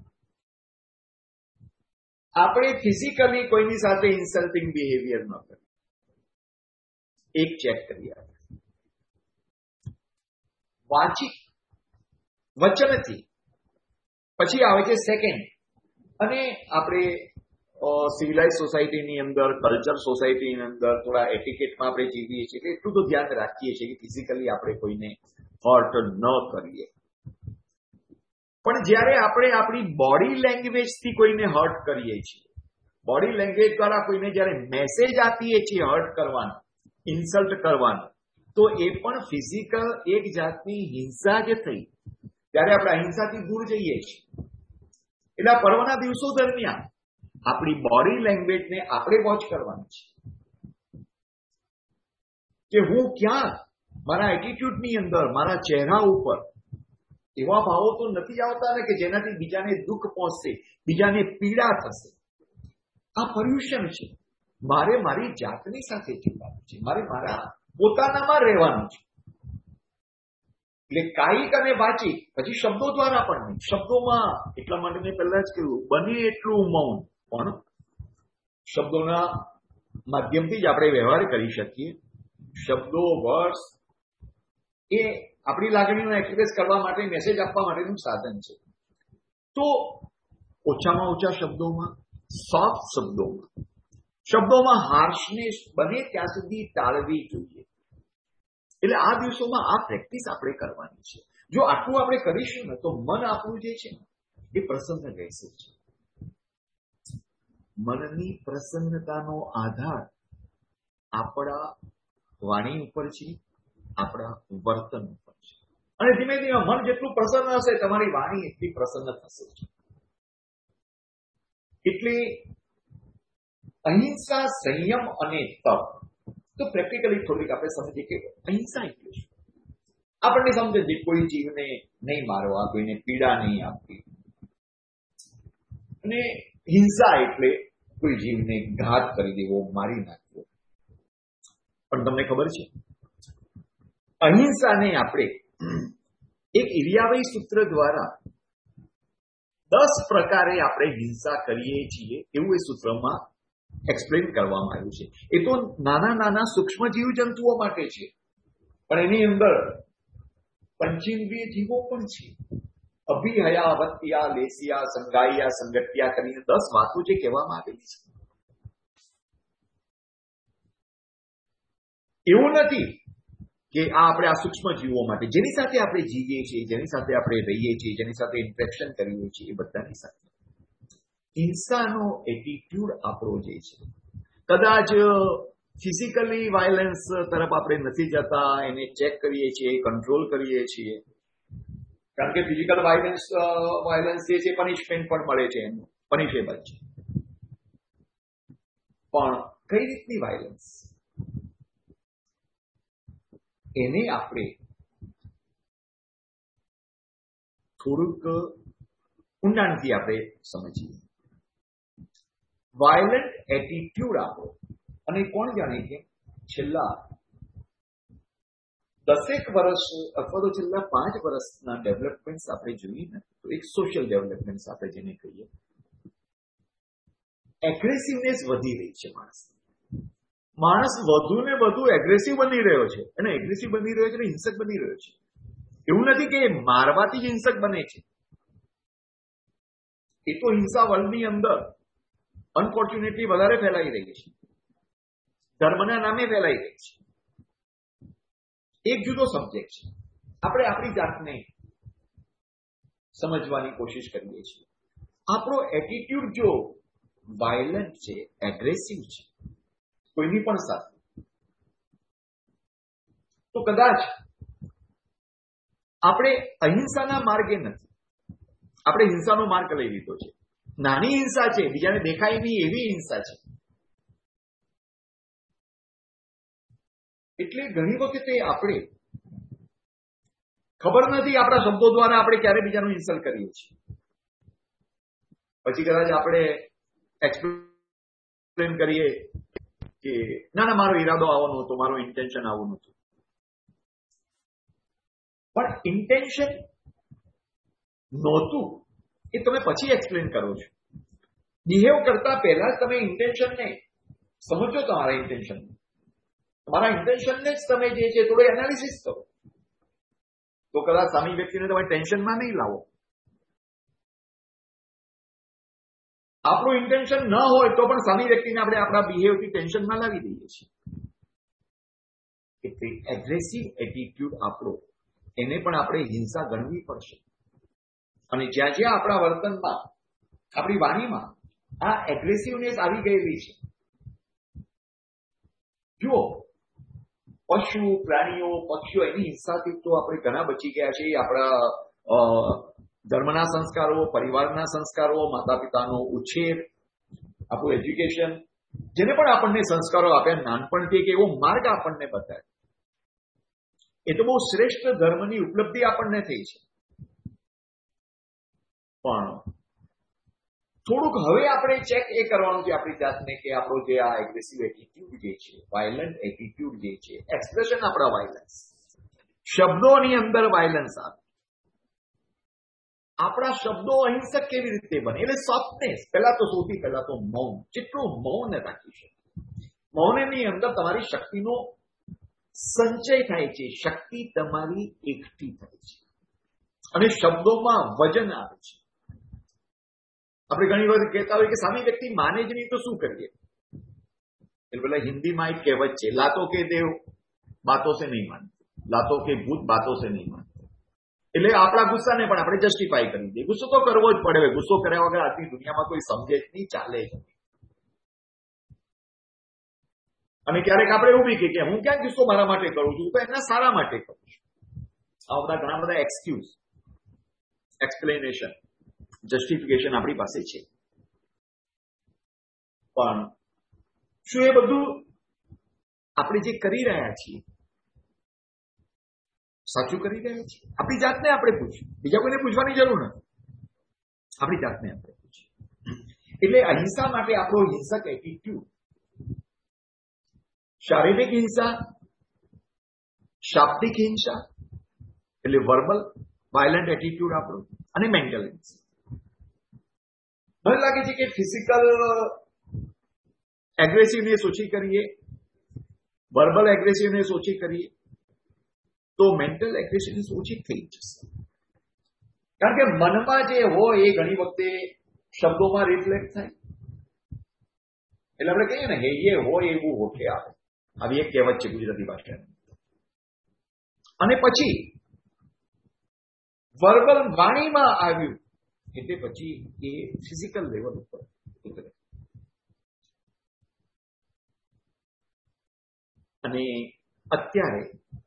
આપણે ફિઝિકલી કોઈની સાથે ઇન્સલ્ટિંગ બિહેવિયર ન કરીએ. એક ચેક કરીએ. વાચિક વચનથી પછી આવે છે સેકન્ડ. અને આપણે સિવિલાઇઝ સોસાયટીની અંદર, કલ્ચર સોસાયટીની અંદર થોડા એટિકેટમાં આપણે જીવીએ છીએ કે એટલું તો ધ્યાન રાખીએ છીએ કે ફિઝિકલી આપણે કોઈને હર્ટ ન કરીએ. પણ જ્યારે આપણે આપણી બોડી લેંગ્વેજથી કોઈને હર્ટ કરીએ છીએ, બોડી લેંગ્વેજ દ્વારા કોઈને જ્યારે મેસેજ આપીએ છીએ હર્ટ કરવાનો, ઇન્સલ્ટ કરવાનો, તો એ પણ ફિઝિકલ એક જાતની હિંસા જ થઈ. ત્યારે આપણે અહિંસાથી દૂર જઈએ છીએ. એટલે આ પર્વના દિવસો દરમિયાન આપણી બોડી લેંગ્વેજને આપણે વોચ કરવાની છે કે હું ક્યાં મારા એટીટ્યુડની અંદર, મારા ચહેરા ઉપર એવા ભાવો તો નથી આવતા ને કે જેનાથી બીજાને દુઃખ પહોંચશે, બીજાને પીડા થશે. આ પર્યુષણ છે. મારે મારી જાતની સાથે જીવવાનું છે, મારે મારા પોતાનામાં રહેવાનું છે. એટલે કાયિક અને વાચિક, પછી શબ્દો દ્વારા પણ નહીં. શબ્દોમાં એટલા માટે મેં પહેલા જ કહ્યું, બને એટલું મૌન. પણ શબ્દોના માધ્યમથી જ આપણે વ્યવહાર કરી શકીએ. શબ્દો, વર્ડ્સ એ આપણી લાગણીઓને એક્સપ્રેસ કરવા માટે, મેસેજ આપવા માટેનું સાધન છે. તો ઓછામાં ઓછા શબ્દોમાં, સોફ્ટ શબ્દોમાં, શબ્દોમાં હાર્શનેસ બને ત્યાં સુધી ટાળવી જોઈએ. એટલે આ દિવસોમાં આ પ્રેક્ટિસ આપણે કરવાની છે. જો આટલું આપણે કરીશું ને તો મન આપણું જે છે એ પ્રસન્ન રહેશે. મનની પ્રસન્નતાનો આધાર આપણા વાણી ઉપર છે, આપણા વર્તન ઉપર છે. અને ધીમે ધીમે મન જેટલું પ્રસન્ન હશે, તમારી વાણી એટલી પ્રસન્ન થશે. એટલે અહિંસા, સંયમ અને તપ. તો પ્રેક્ટિકલી થોડીક આપણે સમજીએ કે અહિંસા એટલે શું. આપણને સમજે છે કોઈ જીવને નહીં મારવા, કોઈને પીડા નહીં આપવી. અને હિંસા એટલે કોઈ જીવને ઘાત કરી દેવો, મારી નાખવો. પણ તમને ખબર છે, અહિંસાને આપણે એક ઇલિયાવાઈ સૂત્ર દ્વારા દસ પ્રકારે આપણે હિંસા કરીએ છીએ એવું એ સૂત્રમાં એક્સપ્લેન કરવામાં આવ્યું છે. એ તો નાના નાના સૂક્ષ્મ જીવજંતુઓ માટે છે, પણ એની અંદર પંચેન્દ્રિય જીવો પણ છે. અભિહયા, વત્યા, લેસિયા, સંગાયા, સંગત્યા કરીને દસ વાતો જે કહેવામાં આવેલી છે. એવું નથી કે આ આપણે આ સૂક્ષ્મ જીવો માટે, જેની સાથે આપણે જીવીએ છીએ, જેની સાથે આપણે રહીએ છીએ, જેની સાથે ઇન્ટરેક્શન કરીએ છીએ, એ બધાની સાથે હિંસાનો એટીટ્યુડ આપણો જે છે, કદાચ ફિઝિકલી વાયલન્સ તરફ આપણે નથી જતા, એને ચેક કરીએ છીએ, કંટ્રોલ કરીએ છીએ. કારણ કે ફિઝિકલ વાયલન્સ વાયલન્સ જે છે પનિશમેન્ટ પણ મળે છે, એનું પનિશેબલ છે. પણ કઈ રીતની વાયલન્સ, એને આપણે થોડુંક ઊંડાણથી આપણે સમજીએ. વાયલન્ટ એટીટ્યુડ આપણો, અને કોણ જાણે કે છેલ્લા દસેક વર્ષ અથવા તો છેલ્લા પાંચ વર્ષના ડેવલપમેન્ટ આપણે જોઈએ ને, તો એક સોશિયલ ડેવલપમેન્ટ આપણે જેને કહીએ, એગ્રેસિવનેસ વધી રહી છે. માણસ માણસ વધુ ને વધુ એગ્રેસિવ બની રહ્યો છે, અને એગ્રેસિવ બની રહ્યો છે, હિંસક બની રહ્યો છે. એવું નથી કે મારવાથી જ હિંસક બને છે. એ તો હિંસા વર્લ્ડની અંદર અનફોર્ચ્યુનેટલી વધારે ફેલાઈ રહી છે, ધર્મના નામે ફેલાઈ રહી છે. એક જુદો સબ્જેક્ટ છે. આપણે આપણી જાતને સમજવાની કોશિશ કરીએ છીએ. આપણો એટીટ્યુડ જો વાયલન્ટ છે, એગ્રેસિવ છે કોઈની પણ સાથે, તો કદાચ આપણે અહિંસાના માર્ગે નથી, આપણે હિંસાનો માર્ગ લઈ લીધો છે. નાની હિંસા છે, બીજાને દેખાય નહીં એવી હિંસા છે. એટલે ઘણી વખતે આપણે ખબર નથી, આપણા શબ્દો દ્વારા આપણે ક્યારે બીજાનું ઇન્સલ્ટ કરીએ છીએ. પછી કદાચ આપણે એક્સપ્લેન કરીએ કે ના ના મારો ઈરાદો આવો નહોતો, મારો ઇન્ટેન્શન આવું નહોતું. પણ ઇન્ટેન્શન નહોતું એ તમે પછી એક્સપ્લેન કરો છો. બિહેવ કરતા પહેલા જ તમે ઇન્ટેન્શનને સમજો. તમારા ઇન્ટેન્શન તમારા ઇન્ટેન્શનને જ તમે જે છે થોડું એનાલિસિસ કરો, તો કદાચ સામી વ્યક્તિને તમે ટેન્શનમાં નહીં લાવો. આપણું ઇન્ટેન્શન ન હોય તો પણ સામી વ્યક્તિને આપણે આપણા બિહેવથી ટેન્શનમાં લાવી દઈએ છીએ. એટલે એગ્રેસિવ એટીટ્યુડ આપણો, એને પણ આપણે હિંસા ગણવી પડશે. અને જ્યાં જ્યાં આપણા વર્તનમાં, આપણી વાણીમાં આ એગ્રેસિવનેસ આવી ગયેલી છે, જુઓ પશુ, પ્રાણીઓ, પક્ષીઓ એની હિંસાથી તો આપણે ઘણા બચી ગયા છે. આપણા ધર્મના સંસ્કારો, પરિવારના સંસ્કારો, માતા પિતાનો ઉછેર, આપણું એજ્યુકેશન, જેને પણ આપણને સંસ્કારો આપ્યા નાનપણથી, કે એવો માર્ગ આપણને બતાવે, એ તો બહુ શ્રેષ્ઠ ધર્મની ઉપલબ્ધિ આપણને થઈ છે. પણ થોડુંક હવે આપણે ચેક એ કરવાનું છે આપણી જાતને કે આપણો જે આ એગ્રેસિવ એટીટ્યુડ જે છે, વાયલન્ટ એટીટ્યુડ જે છે, એક્સપ્રેશન આપણા વાયલન્સ, શબ્દોની અંદર વાયલન્સ આવે. આપણા શબ્દો અહિંસક કેવી રીતે બને? એટલે સોફ્ટનેસ. પહેલા તો સૌથી પહેલા તો મૌન. જેટલું મૌન રાખી શકે, મૌનની અંદર તમારી શક્તિનો સંચય થાય છે, શક્તિ તમારી એકઠી થાય છે, અને શબ્દોમાં વજન આવે છે. આપણે ઘણી વખત કહેતા હોય કે સામી વ્યક્તિ માને જ નહીં તો શું કરીએ? એટલે પેલા હિન્દીમાં એક કહેવત છે, લાતો કે દેવ બાતો સે નહીં માનતે, લાતો કે ભૂત બાતો સે નહીં માનતે. એટલે આપણા ગુસ્સાને પણ આપણે જસ્ટિફાઈ કરી દઈએ. ગુસ્સો તો કરવો જ પડે. ગુસ્સો કર્યા વગર આજની દુનિયામાં કોઈ સમજે જ નહીં, ચાલે જ નહીં. અને ક્યારેક આપણે એવું બી કે હું ક્યાં ગુસ્સો મારા માટે કરું છું, તો એના સારા માટે કરું છું. આ બધા ઘણા બધા એક્સક્યુઝ, એક્સપ્લેનેશન, જસ્ટિફિકેશન આપણી પાસે છે. પણ શું એ બધું આપણે જે કરી રહ્યા છીએ સાચું કરી રહ્યા છીએ? આપણી જાતને આપણે પૂછ્યું, બીજા કોઈને પૂછવાની જરૂર નથી. આપણી જાતને આપણે પૂછ્યું. એટલે અહિંસા માટે આપણો હિંસક એટીટ્યુડ, શારીરિક હિંસા, શાબ્દિક હિંસા એટલે વર્બલ વાયલન્ટ એટીટ્યુડ આપણો, અને મેન્ટલ હિંસા. મને લાગે છે કે ફિઝિકલ એગ્રેસિવનેસ ઓછી કરીએ, વર્બલ એગ્રેસિવનેસ ઓછી કરીએ તો મેન્ટલ એગ્રેસિવનેસ ઓછી થઈ જશે. કારણ કે મનમાં જે હોય એ ઘણી વખતે શબ્દોમાં રિફ્લેક્ટ થાય. એટલે આપણે કહીએ ને, હે હોય એવું હોઠે આવે, આવી એક કહેવત છે ગુજરાતી ભાષાની. અને પછી વર્બલ વાણીમાં આવ્યું એટલે પછી એ ફિઝિકલ લેવલ ઉપર ઉતરે. અને અત્યારે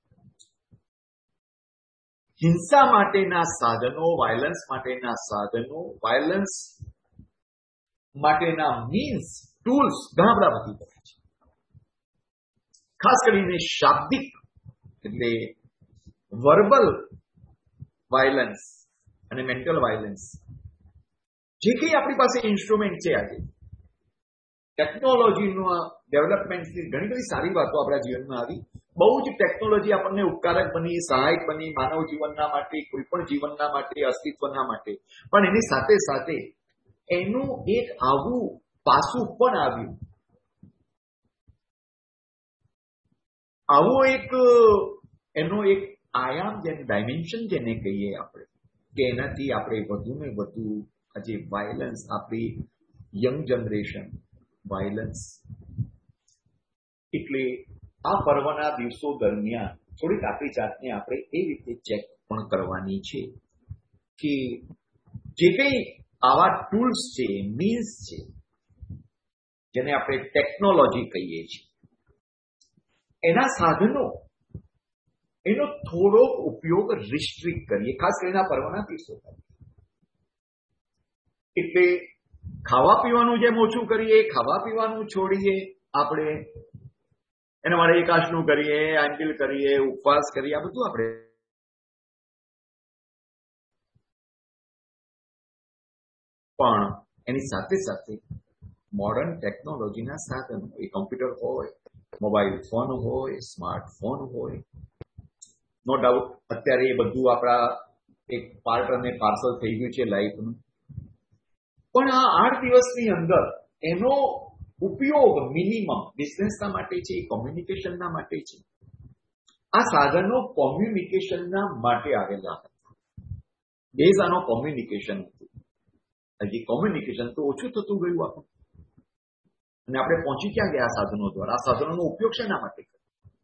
હિંસા માટેના સાધનો, વાયલન્સ માટેના સાધનો, વાયલન્સ માટેના મીન્સ, ટૂલ્સ ઘણા બધા વધી ગયા છે. ખાસ કરીને શાબ્દિક એટલે વર્બલ વાયલન્સ અને મેન્ટલ વાયલન્સ, જે કંઈ આપણી પાસે ઇન્સ્ટ્રુમેન્ટ છે આજે, ટેકનોલોજીનો ડેવલપમેન્ટથી ઘણી બધી સારી વાતો આપણા જીવનમાં આવી. બહુ જ ટેકનોલોજી આપણને ઉપકારક બની, સહાયક બની માનવ જીવનના માટે, કોઈ પણ જીવનના માટે, અસ્તિત્વના માટે. પણ એની સાથે સાથે એનું એક આવું પાસું પણ આવ્યું, આવો એક એનો એક આયામ, જેને ડાયમેન્શન જેને કહીએ આપણે, કે એનાથી આપણે વધુ ને વધુ આજે વાયલન્સ, આપણી યંગ જનરેશન વાયલન્સ. એટલે આ પર્વના દિવસો દરમિયાન થોડીક આપણી જાતને આપણે એ રીતે ચેક પણ કરવાની છે કે જે કંઈ આવા ટૂલ્સ છે, મીન્સ છે, જેને આપણે ટેકનોલોજી કહીએ છીએ, એના સાધનો, એનો થોડોક ઉપયોગ રિસ્ટ્રિક્ટ કરીએ, ખાસ કરીને પર્વના દિવસો. એટલે ખાવા પીવાનું જેમ ઓછું કરીએ, ખાવા પીવાનું છોડીએ, આપણે એના માટે એકાશનું કરીએ, આંચિલ કરીએ, ઉપવાસ કરીએ, આ બધું આપણે. પણ એની સાથે સાથે મોડર્ન ટેકનોલોજીના સાધનો, એ કોમ્પ્યુટર હોય, મોબાઈલ ફોન હોય, સ્માર્ટફોન હોય, નો ડાઉટ અત્યારે એ બધું આપણા એક પાર્ટ અને પાર્સલ થઈ ગયું છે લાઈફનું. પણ આ આઠ દિવસની અંદર એનો ઉપયોગ મિનિમમ બિઝનેસના માટે છે, કોમ્યુનિકેશનના માટે છે. આ સાધનો કોમ્યુનિકેશનના માટે આવેલા હતા. બેઝ આનો કોમ્યુનિકેશન હતું. હજી કોમ્યુનિકેશન તો ઓછું થતું ગયું આપણું. અને આપણે પહોંચી ક્યાં ગયા સાધનો દ્વારા? આ સાધનોનો ઉપયોગ શેના માટે કર્યો?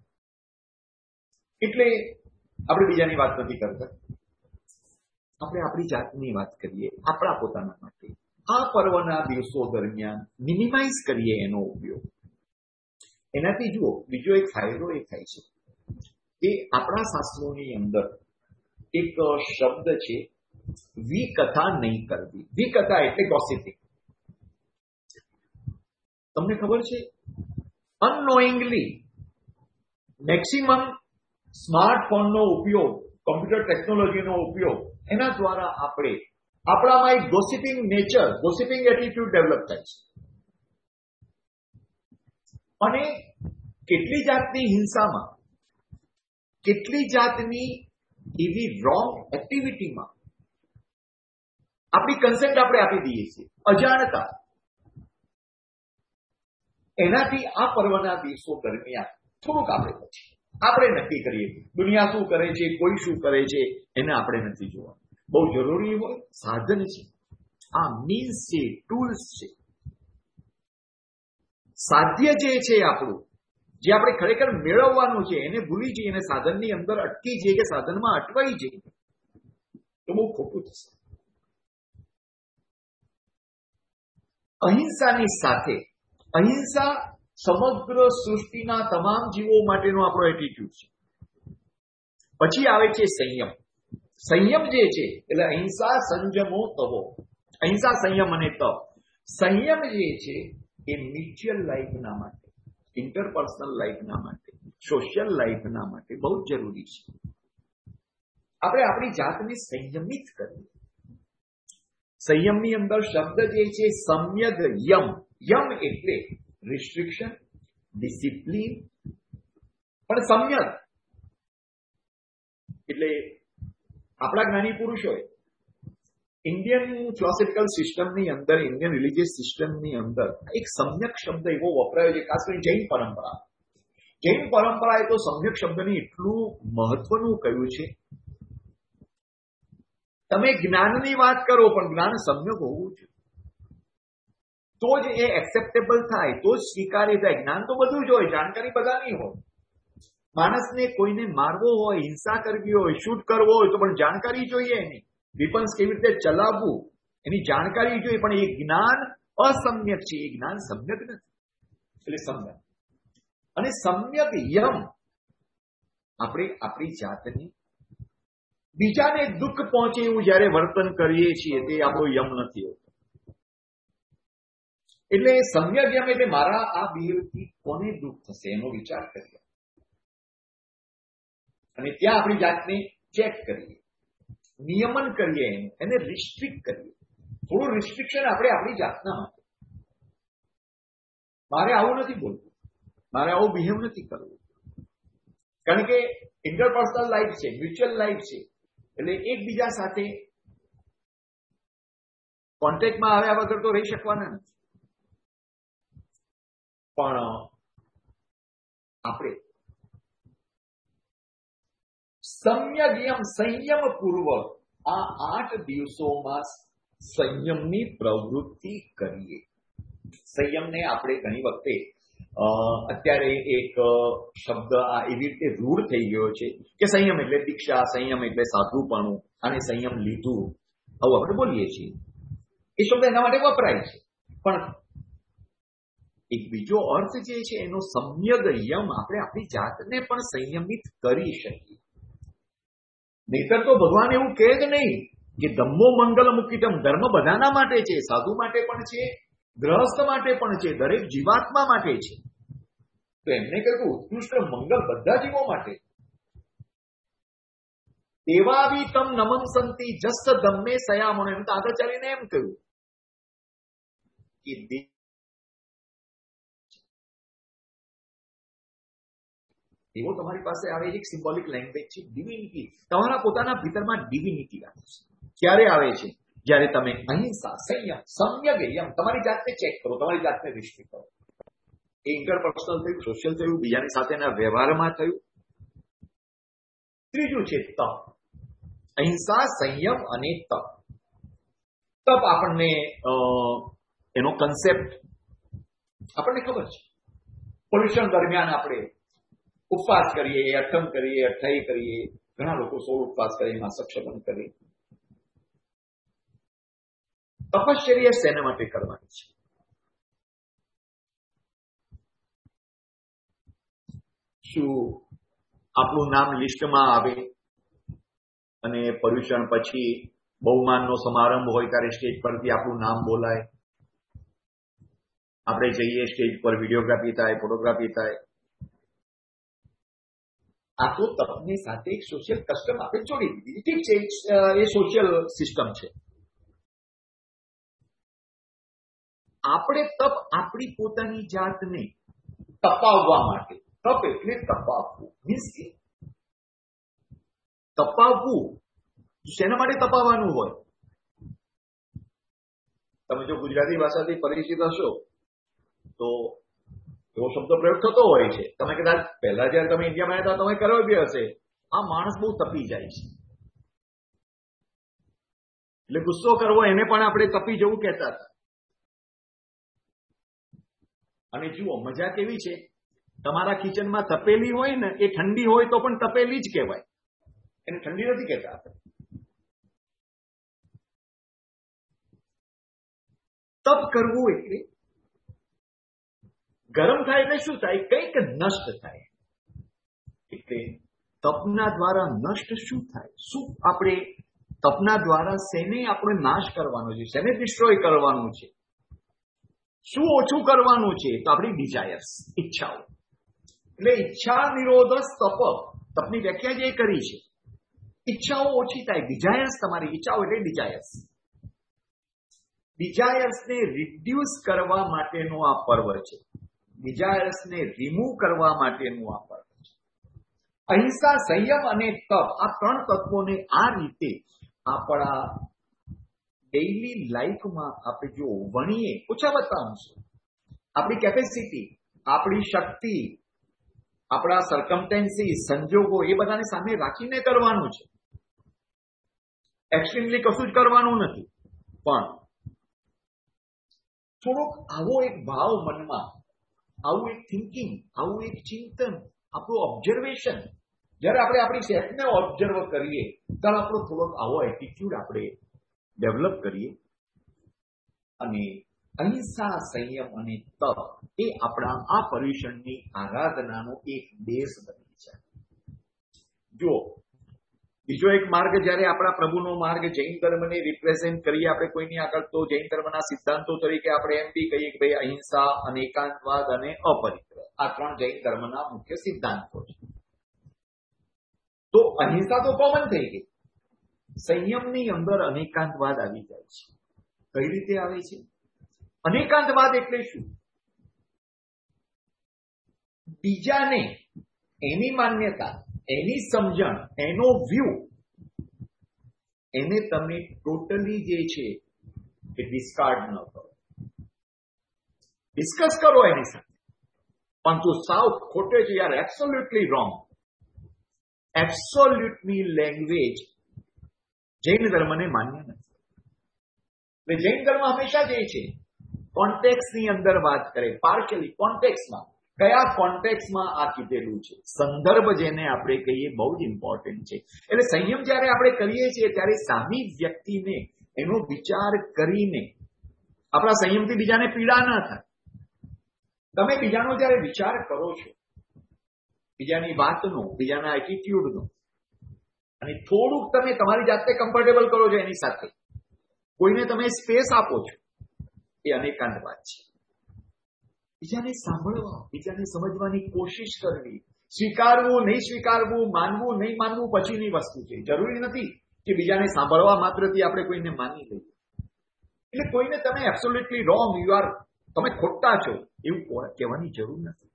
એટલે આપણે બીજાની વાત નથી કરતા, આપણે આપણી જાતની વાત કરીએ, આપણા પોતાના માટે. આ પર્વના દિવસો દરમિયાન મિનિમાઇઝ કરીએ એનો ઉપયોગ. એનાથી જુઓ, બીજો એક ફાયદો એ થાય છે કે આપણા શાસ્ત્રોની અંદર એક શબ્દ છે, વિકથા નહીં કરવી. વિકથા એટલે ગોસિપિંગ. તમને ખબર છે, અનનોઈંગલી મેક્સિમમ સ્માર્ટફોનનો ઉપયોગ, કોમ્પ્યુટર ટેકનોલોજીનો ઉપયોગ, એના દ્વારા આપણે આપણામાં એક gossiping nature, gossiping attitude develop થાય છે. અને કેટલી જાતની હિંસામાં, કેટલી જાતની એવી રોંગ એક્ટિવિટીમાં આપણી કન્સેન્ટ આપણે આપી દઈએ છીએ અજાણતા. એનાથી આ પર્વના દિવસો દરમિયાન થોડુંક આપણે પછી આપણે નક્કી કરીએ, દુનિયા શું કરે છે, કોઈ શું કરે છે, એને આપણે નથી જોવાનું. બહુ જરૂરી હોય સાધન છે. આ મીન્સ છે, ટૂલ્સ છે. સાધ્ય જે છે આપણું, જે આપણે ખરેખર મેળવવાનું છે, એને ભૂલી જઈએ અને સાધનની અંદર અટકી જઈએ કે સાધનમાં અટવાઈ જઈએ તો બહુ ખોટું થશે. અહિંસાની સાથે અહિંસા સમગ્ર સૃષ્ટિના તમામ જીવો માટેનો આપણો એટીટ્યુડ છે. પછી આવે છે સંયમ. સંયમ જે છે એટલે અહિંસા સંયમો તવો, અહિંસા સંયમ અને તપ. સંયમ જે છે એ મ્યુચ્યુઅલ લાઈફના માટે, ઇન્ટરપર્સનલ લાઈફના માટે, સોશિયલ લાઈફના માટે બહુ જ જરૂરી છે. આપણે આપણી જાતને સંયમિત કરવી. સંયમની અંદર શબ્દ જે છે સમ્યગ યમ. યમ એટલે રિસ્ટ્રિક્શન, ડિસિપ્લિન, પણ સમ્યક એટલે આપણા જ્ઞાની પુરુષોએ ઇન્ડિયન ફિલોસોફિકલ સિસ્ટમની અંદર, ઇન્ડિયન રિલિજિયસ સિસ્ટમની અંદર એક સમ્યક શબ્દ એવો વપરાયો છે, ખાસ કરીને જૈન પરંપરા. જૈન પરંપરાએ તો સમ્યક શબ્દને એટલું મહત્વનું કહ્યું છે. તમે જ્ઞાનની વાત કરો પણ જ્ઞાન સમ્યક હોવું જોઈએ, તો જ એ એક્સેપ્ટેબલ થાય, તો જ સ્વીકાર્ય થાય. જ્ઞાન તો બધું જ હોય, જાણકારી બધાની હોય. માણસને કોઈને મારવો હોય, હિંસા કરવી હોય, શૂટ કરવો હોય તો પણ જાણકારી જોઈએ. એની વિપન્સ કેવી રીતે ચલાવવું એની જાણકારી જોઈએ. પણ એ જ્ઞાન અસમ્યક છે, એ જ્ઞાન સમ્યક નથી. એટલે સમ્યક અને સમ્યક યમ. આપણે આપણી જાતને બીજાને દુઃખ પહોંચે એવું જયારે વર્તન કરીએ છીએ તે આપણો યમ નથી હોતો. એટલે સમ્યક યમ એટલે મારા આ બિહેવથી કોને દુઃખ થશે એનો વિચાર કરીએ અને ત્યાં આપણી જાતને ચેક કરીએ, નિયમન કરીએ, એનું એને રિસ્ટ્રિક્ટ કરીએ. થોડું રિસ્ટ્રિક્શન આપણે આપણી જાતના માટે. મારે આવું નથી બોલવું, મારે આવું બિહેવ નથી કરવું, કારણ કે ઇન્ટરપર્સનલ લાઈફ છે, મ્યુચ્યુઅલ લાઈફ છે. એટલે એકબીજા સાથે કોન્ટેક્ટમાં આવ્યા વગર તો રહી શકવાના નથી. પણ આપણે સમ્યક યમ, સંયમ પૂર્વક આ આઠ દિવસોમાં સંયમની પ્રવૃત્તિ કરીએ. સંયમને આપણે ઘણી વખતે અત્યારે એક શબ્દ આ એવી રીતે રૂઢ થઈ ગયો છે કે સંયમ એટલે દીક્ષા, સંયમ એટલે સાધુપણું, અને સંયમ લીધું, આવું આપણે બોલીએ છીએ. એ શબ્દ એના માટે વપરાય છે. પણ એક બીજો અર્થ જે છે એનો સમ્યક યમ, આપણે આપણી જાતને પણ સંયમિત કરી શકીએ. નહીતર તો ભગવાન એવું કહે જ નહીં કે ધમ્મો મંગલ મુક્તિતમ. ધર્મ બધાના માટે છે, સાધુ માટે પણ છે, ગ્રહસ્થ માટે પણ છે, દરેક જીવાત્મા માટે છે. તો એમને કહ્યું ઉત્કૃષ્ટ મંગલ બધા જીવો માટે. એવાવી તમ નમન સંતિ જસ્ત ધમ્મે સયામણ. એમ તો આગળ ચાલીને એમ કહ્યું કે એવો તમારી પાસે આવે એક સિમ્બોલિક લેંગ્વેજ છે, ડિવિનિટી. તમારા પોતાના ભીતરમાં ડિવિનિટી આવે છે. ક્યારે આવે છે? જ્યારે તમે અહિંસા, સંયમ, સમ્યક યમ, તમારી જાતને ચેક કરો, તમારી જાતને રિસ્ટ્રિક્ટ કરો. એ ઇન્ટરપર્સનલ થયું, સોશિયલ થયું, બીજાની સાથેના વ્યવહારમાં થયું. ત્રીજું છે તપ. અહિંસા, સંયમ અને તપ. તપ આપણને એનો કન્સેપ્ટ આપણને ખબર છે. પર્યુષણ દરમિયાન આપણે ઉપવાસ કરીએ, અઠમ કરીએ, અઠાઈ કરીએ, ઘણા લોકો સોળ ઉપવાસ કરે, માસક શમન કરે. તપશ્ચર્યા શેના માટે કરવાની છે? શું આપણું નામ લિસ્ટમાં આવે અને પર્યુષણ પછી બહુમાનનો સમારંભ હોય ત્યારે સ્ટેજ પરથી આપણું નામ બોલાય, આપણે જઈએ સ્ટેજ પર, વિડીયોગ્રાફી થાય, ફોટોગ્રાફી થાય? આ તો તપની સાથે એક સોશિયલ કસ્ટમ આપણે જોડી દીધી. ઠીક છે, એ સોશિયલ સિસ્ટમ છે. આપણે તપ આપણી પોતાની જાતને તપાવવા માટે. તપ એટલે તપાવવું, મીન્સ કે તપાવવું. શેના માટે તપાવવાનું હોય? તમે જો ગુજરાતી ભાષાથી પરિચિત હશો તો એવો શબ્દ પ્રયોગ થતો હોય છે. તમે કદાચ પહેલા જયારે તમે ઇન્ડિયામાં આવ્યા હતા તમે કર્યો બી હશે, આ માણસ બહુ તપી જાય છે. એટલે ગુસ્સો કરવો એને પણ આપણે તપી જવું કહેતા હતા. અને જુઓ મજા કેવી છે, તમારા કિચનમાં તપેલી હોય ને એ ઠંડી હોય તો પણ તપેલી જ કહેવાય, એને ઠંડી નથી કહેતા આપણે. તપ કરવું એટલે ગરમ થાય એટલે શું થાય, કંઈક નષ્ટ થાય. એટલે તપના દ્વારા નષ્ટ શું થાય, શું આપણે તપના દ્વારા શેને આપણે નાશ કરવાનો છે, શેને ડિસ્ટ્રોય કરવાનું છે, શું ઓછું કરવાનું છે, તો આપણી ડિઝાયર્સ, ઈચ્છાઓ. એટલે ઈચ્છા નિરોધ તપ, તપની વ્યાખ્યા જે કરી છે, ઈચ્છાઓ ઓછી થાય. ડિઝાયર્સ, તમારી ઈચ્છાઓ એટલે ડિઝાયર્સ. ડિઝાયર્સને રિડ્યુસ કરવા માટેનો આ પર્વ છે. ડિઝાયર્સને રિમૂવ કરવા માટેનું આ પર્વ છે. અહિંસા, સંયમ અને તપ, આ ત્રણ તત્વોને આ રીતે આપણા ડેઇલી લાઈફમાં આપણે જો વણીએ, ઓછા બતાવશું, આપણી કેપેસિટી, આપણી શક્તિ, આપણા સર્કમસ્ટેન્સીસ, સંજોગો, એ બધાને સામે રાખીને કરવાનું છે. એક્સ્ટ્રીમલી કશું જ કરવાનું નથી, પણ થોડોક આવો એક ભાવ મનમાં, આવું એક થિંકિંગ, આવું એક ચિંતન, આપણું ઓબ્ઝર્વેશન, જ્યારે આપણે આપણી સેલ્ફને ઓબ્ઝર્વ કરીએ ત્યારે આપણો થોડોક આવો એટીટ્યુડ આપણે ડેવલપ કરીએ. અને અહિંસા, સંયમ અને તપ એ આપણા આ પર્યુષણની આરાધનાનો એક બેઝ બની છે. જો બીજો એક માર્ગ, જ્યારે આપણા પ્રભુનો માર્ગ જૈન ધર્મને રિપ્રેઝેન્ટ કરીએ આપણે કોઈની આગળ, તો જૈન ધર્મના સિદ્ધાંતો તરીકે આપણે એમ બી કહીએ કે ભાઈ અહિંસા, અનેકાંતવાદ અને અપરિગ્રહ, આ ત્રણ જૈન ધર્મના મુખ્ય સિદ્ધાંતો છે. તો અહિંસા તો કોમન થઈ ગઈ. સંયમની અંદર અનેકાંતવાદ આવી જાય છે. કઈ રીતે આવે છે? અનેકાંતવાદ એટલે શું? બીજાને, એની માન્યતા, એની સમજણ, એનો વ્યૂ, એને તમે ટોટલી જે છે એ ડિસ્કાર્ડ ન કરો. ડિસ્કસ કરો એની સાથે, પણ તું સાવ ખોટે છે યાર, એબ્સોલ્યુટલી રોંગ. એબ્સોલ્યુટની લેંગ્વેજ જૈન ધર્મને માન્ય નથી. એટલે જૈન ધર્મ હંમેશા જે છે કોન્ટેક્સની અંદર વાત કરે, પાર્શિયલી કોન્ટેક્સમાં, કયા કોન્ટેક્સમાં આ કીધેલું છે, સંદર્ભ જેને આપણે કહીએ બહુ જ ઇમ્પોર્ટન્ટ છે. એટલે સંયમ જ્યારે આપણે કરીએ છીએ ત્યારે સામી વ્યક્તિને એનો વિચાર કરીને, આપણા સંયમથી બીજાને પીડા ના થાય. તમે બીજાનો જ્યારે વિચાર કરો છો, બીજાની વાતનો, બીજાના એટીટ્યુડનો, અને થોડુંક તમે તમારી જાતને કમ્ફર્ટેબલ કરો છો એની સાથે, કોઈને તમે સ્પેસ આપો છો, એ અનેકાંતવાદ છે. બીજાને સાંભળવા, બીજાને સમજવાની કોશિશ કરવી, સ્વીકારવું નહીં સ્વીકારવું, માનવું નહીં માનવું પછીની વસ્તુ છે. જરૂરી નથી કે બીજાને સાંભળવા માત્રથી આપણે કોઈને માની લઈએ. એટલે કોઈને તમે એબ્સોલ્યુટલી રોંગ, યુ આર, તમે ખોટા છો એવું કહેવાની જરૂર નથી.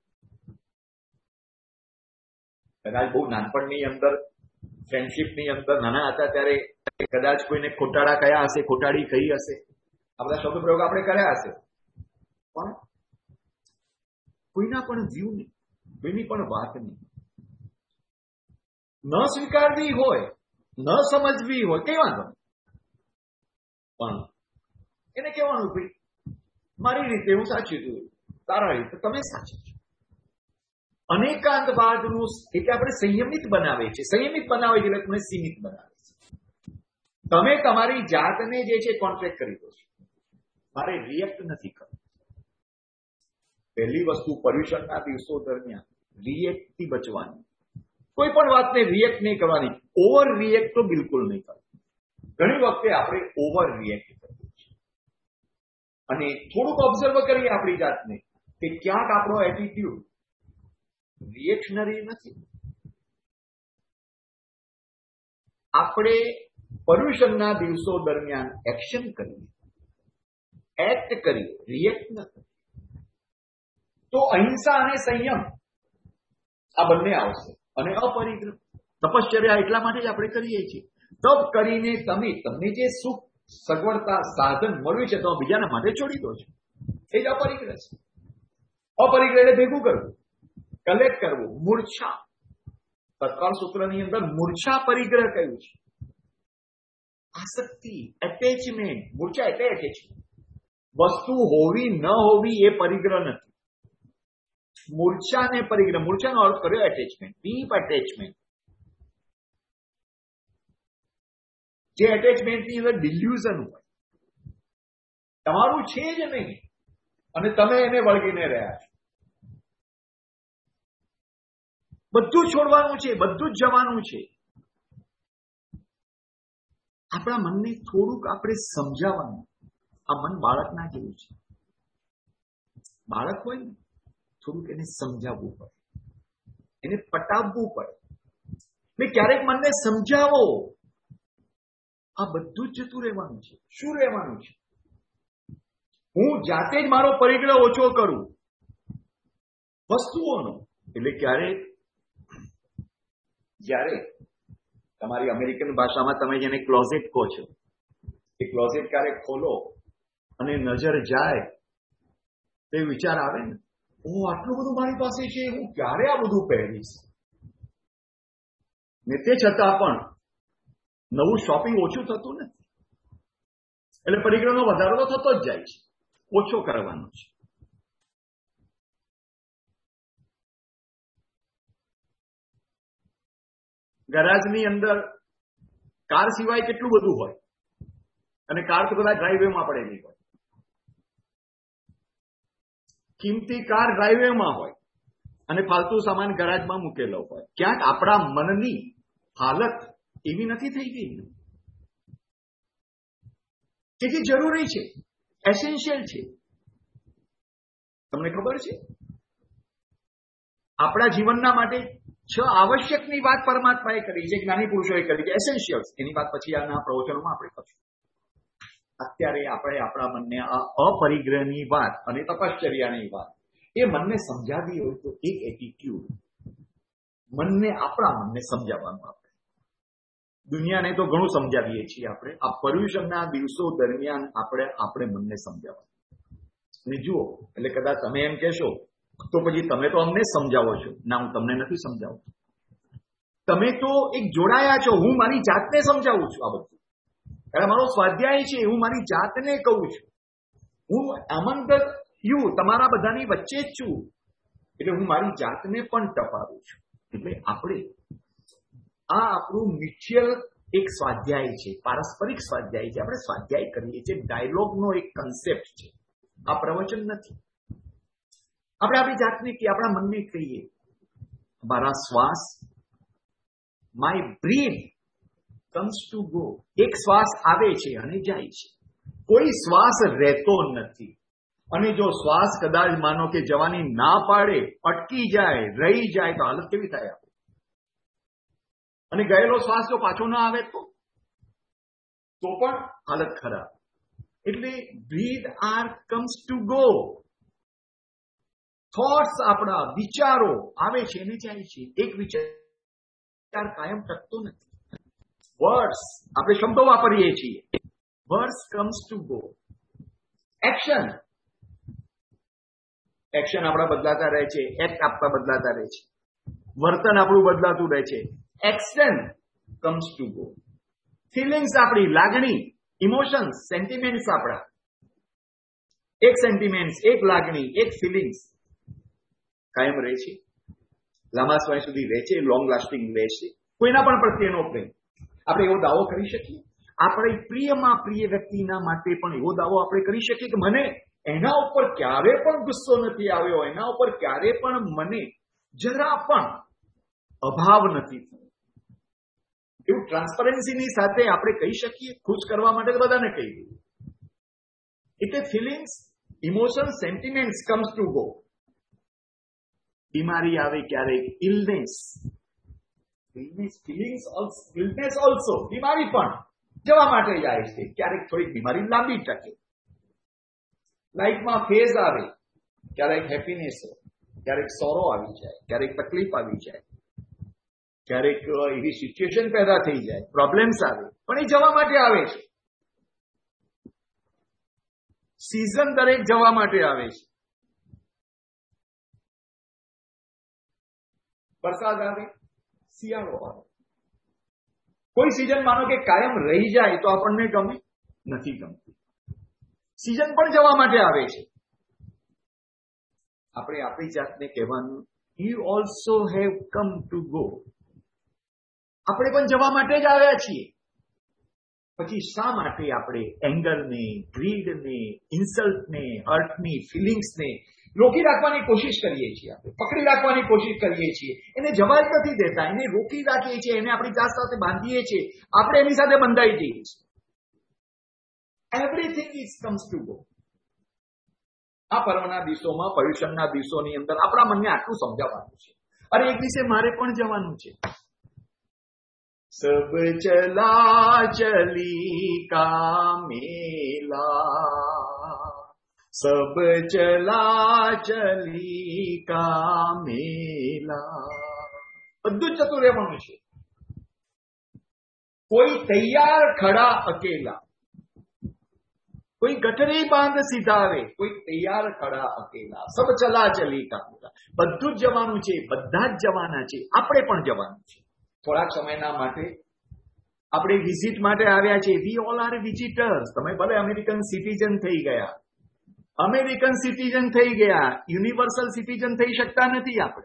કદાચ બહુ નાનપણની અંદર, ફ્રેન્ડશીપની અંદર નાના હતા ત્યારે કદાચ કોઈને ખોટાડા કયા હશે, ખોટાડી કહી હશે, આ બધા શબ્દ પ્રયોગ આપણે કર્યા હશે, પણ કોઈના પણ વ્યૂ નહીં, કોઈની પણ વાત નહીં, ન સ્વીકારવી હોય, ન સમજવી હોય, કઈ વાંધો નહીં, પણ એને કહેવાનું ભાઈ મારી રીતે હું સાચું છું, તારા રીતે તમે સાચું છો. અનેકાંતવાદનું એટલે આપણે સંયમિત બનાવે છે. સંયમિત બનાવે છે એટલે તમે સીમિત બનાવે છે. તમે તમારી જાતને જે છે કોન્ટ્રેક્ટ કરી દો છો. મારે રિએક્ટ નથી કરવું. પહેલી વસ્તુ પર્યુષણના દિવસો દરમિયાન રિએક્ટથી બચવાની. કોઈ પણ વાતને રિએક્ટ નહીં કરવાની. ઓવર રિએક્ટ તો બિલકુલ નહીં કરવાની. ઘણી વખતે આપણે ઓવર રિએક્ટ કરીએ છીએ. અને થોડુંક ઓબ્ઝર્વ કરીએ આપણી જાતને કે ક્યાંક આપણો એટીટ્યુડ રિએક્શનરી નથી. આપણે પર્યુષણના દિવસો દરમિયાન એક્શન કરીએ, એક્ટ કરીએ, રિએક્ટ ન કરીએ, તો અહિંસા અને સંયમ આ બંને આવશે. અને અપરિગ્રહ, તપશ્ચર્યા એટલા માટે જ આપણે કરીએ છીએ. તપ કરીને તમે તમને જે સુખ, સગવડતા, સાધન મળ્યું છે તો બીજાના માટે છોડી દો છો. એ જ અપરિગ્રહ છે. અપરિગ્રહ એટલે ભેગું કરવું, કલેક્ટ કરવું, મૂર્છા. તત્કાલ સૂત્રની અંદર મૂર્છા પરિગ્રહ કહ્યું છે. આસક્તિ, એટેચમેન્ટ. મૂર્છા એટલે એટેચમેન્ટ. વસ્તુ હોવી ન હોવી એ પરિગ્રહ નથી. મૂર્છા ને પરિગ્રહ, મૂર્છાનો અર્થ કર્યો એટેચમેન્ટ, ડીપ એટેચમેન્ટ. જે એટેચમેન્ટની અંદર ડિલ્યુઝન હોય, તમારું છે જ નહીં અને તમે એને વળગીને રહ્યા છો. બધું છોડવાનું છે, બધું જ જવાનું છે. આપણા મનને થોડુંક આપણે સમજાવવાનું. આ મન બાળકના જેવું છે. બાળક હોય ને, થોડુંક એને સમજાવવું પડે, એને પટાવવું પડે. ને ક્યારેક મનને સમજાવો, આ બધું જ જતું રહેવાનું છે. શું રહેવાનું છે? હું જાતે જ મારો પરિગ્રહ ઓછો કરું વસ્તુઓનો. એટલે ક્યારેક જ્યારે તમારી અમેરિકન ભાષામાં તમે જેને ક્લોઝેટ કહો છો, એ ક્લોઝેટ ક્યારેક ખોલો અને નજર જાય તો એ વિચાર આવે ને, ઓ આટલું બધું મારી પાસે છે, હું ક્યારે આ બધું પહેરીશ? ને તે છતાં પણ નવું શોપિંગ ઓછું થતું નથી. એટલે પરિગ્રહનો વધારો તો થતો જ જાય છે, ઓછો કરવાનો છે. ગરાજની અંદર કાર સિવાય કેટલું બધું હોય, અને કાર તો કદાચ ડ્રાઈવેમાં પડેલી હોય. કિંમતી કાર ડ્રાઈવેમાં હોય અને ફાલતુ સામાન ગરાજમાં મૂકેલો હોય. ક્યાંક આપણા મનની હાલત એવી નથી થઈ ગઈ કે જે જરૂરી છે, એસેન્શિયલ છે. તમને ખબર છે, આપણા જીવનના માટે છ આવશ્યકની વાત પરમાત્માએ કરી છે, જ્ઞાની પુરુષોએ કરી છે, એસેન્શિયલ્સ. એની વાત પછી આના પ્રવચનોમાં આપણે કરશું. અત્યારે આપણે આપણા મનને આ અપરિગ્રહની વાત અને તપશ્ચર્યાની વાત એ મનને સમજાવી હોય તો એક એટીટ્યુડ, મનને આપણા મનને સમજાવવાનું. આપણે દુનિયાને તો ઘણું સમજાવીએ છીએ. આપણે આ પર્યુષણના દિવસો દરમિયાન આપણે આપણે મનને સમજાવવાનું. અને જુઓ, એટલે કદાચ તમે એમ કહેશો તો પછી તમે તો અમને સમજાવો છો. ના, હું તમને નથી સમજાવતો. તમે તો એક જોડાયા છો. હું મારી જાતને સમજાવું છું. આ બધું એટલે મારો સ્વાધ્યાય છે. હું મારી જાતને કહું છું. હું અમંગ યુ તમારા બધાની વચ્ચે જ છું. એટલે હું મારી જાતને પણ ટપારું છું. એટલે આપણે આ આપણું મ્યુચ્યુઅલ એક સ્વાધ્યાય છે, પારસ્પરિક સ્વાધ્યાય છે. આપણે સ્વાધ્યાય કરીએ છીએ. ડાયલોગનો એક કન્સેપ્ટ છે. આ પ્રવચન નથી. આપણે આપણી જાતને કે આપણા મનને કહીએ, મારા શ્વાસ, my breath comes to go. એક શ્વાસ આવે છે અને જાય છે. કોઈ શ્વાસ રહેતો નથી. અને જો શ્વાસ કદાચ માનો કે જવાની ના પાડે, અટકી જાય, રહી જાય, તો હાલત કેવી થાય? અને ગયેલો શ્વાસ જો પાછો ના આવે તો તો પણ હાલત ખરાબ. એટલે breath are comes to go. Thoughts, આપણા વિચારો આવે છે અને જાય છે. એક વિચાર કાયમ ટકતો નથી. વર્ડ્સ, આપણે શબ્દો વાપરીએ છીએ. Words comes to go. Action, action આપણા બદલાતા રહે છે. એક્ટ આપણા બદલાતા રહે છે. વર્તન આપણું બદલાતું રહે છે. Action comes to go. Feelings, આપણી લાગણી, ઇમોશન્સ, સેન્ટિમેન્ટ્સ આપણા, એક સેન્ટિમેન્ટ્સ, એક લાગણી, એક ફિલિંગ્સ કાયમ રહે છે, લાંબા સમય સુધી રહે છે, લોંગ લાસ્ટિંગ રહે છે. કોઈના પણ પ્રત્યેનો પ્રેમ, આપણે એવો દાવો કરી શકીએ. આપણે પ્રિયમાં પ્રિય વ્યક્તિના માટે પણ એવો દાવો આપણે કરી શકીએ કે મને એના ઉપર ક્યારે પણ ગુસ્સો નથી આવ્યો, એના ઉપર ક્યારે પણ મને જરા પણ અભાવ નથી થયો. એવું ટ્રાન્સપરન્સીની સાથે આપણે કહી શકીએ. ખુશ કરવા માટે તો બધાને કહી દઈએ. એટલે feelings, emotions, sentiments comes to go. બીમારી આવે ક્યારેક, illness, illness feelings also, illness also, બીમારી પણ જવા માટે જાય છે. ક્યારેક થોડીક બીમારી લાંબી ટકે. લાઈફમાં ફેઝ આવે, ક્યારેક હેપીનેસ હોય, ક્યારેક સોરો આવી જાય, ક્યારેક તકલીફ આવી જાય, ક્યારેક એવી સિચ્યુએશન પેદા થઈ જાય, પ્રોબ્લેમ્સ આવે, પણ એ જવા માટે આવે છે. સિઝન દરેક જવા માટે આવે છે. વરસાદ આવે, શિયાળો આવે, કોઈ સિઝન માનો કે કાયમ રહી જાય તો આપણને ગમે નથી ગમતી. સિઝન પણ જવા માટે આવે છે. આપણે આપણી જાતને કહેવાનું, you also have come to go. આપણે પણ જવા માટે જ આવ્યા છીએ. પછી શા માટે આપણે એંગરને, ગ્રીડને, ઇન્સલ્ટને, હર્ટની ફિલિંગ્સને રોકી રાખવાની કોશિશ કરીએ છીએ, આપણે પકડી રાખવાની કોશિશ કરીએ છીએ, એને જવા જ નથી દેતા, એને રોકી રાખીએ છીએ, એને આપણી જાત સાથે બાંધીએ છીએ, આપણે એની સાથે બંધાઈ જઈએ છીએ. Everything is comes to go. આ પર્વના દિવસોમાં, પર્યુષણના દિવસોની અંદર આપણા મનને આટલું સમજાવવાનું છે, અરે એક દિવસે મારે પણ જવાનું છે. સબ ચલા ચલી કા મેલા, સબ ચલા ચલી કા મેલા. બધું જ જતું રહેવાનું છે. કોઈ તૈયાર ખડા અકેલા, કોઈ ગઠરે બાંધ સિધાવે, કોઈ તૈયાર ખડા અકેલા. સબ ચલા ચલી કા મેલા. બધું જ જવાનું છે, બધા જ જવાના છે, આપણે પણ જવાનું છે. થોડાક સમયના માટે આપણે વિઝિટ માટે આવ્યા છે. We all are visitors. તમે ભલે અમેરિકન સિટીઝન થઈ ગયા, અમેરિકન સિટીઝન થઈ ગયા, યુનિવર્સલ સિટીઝન થઈ શકતા નથી આપણે.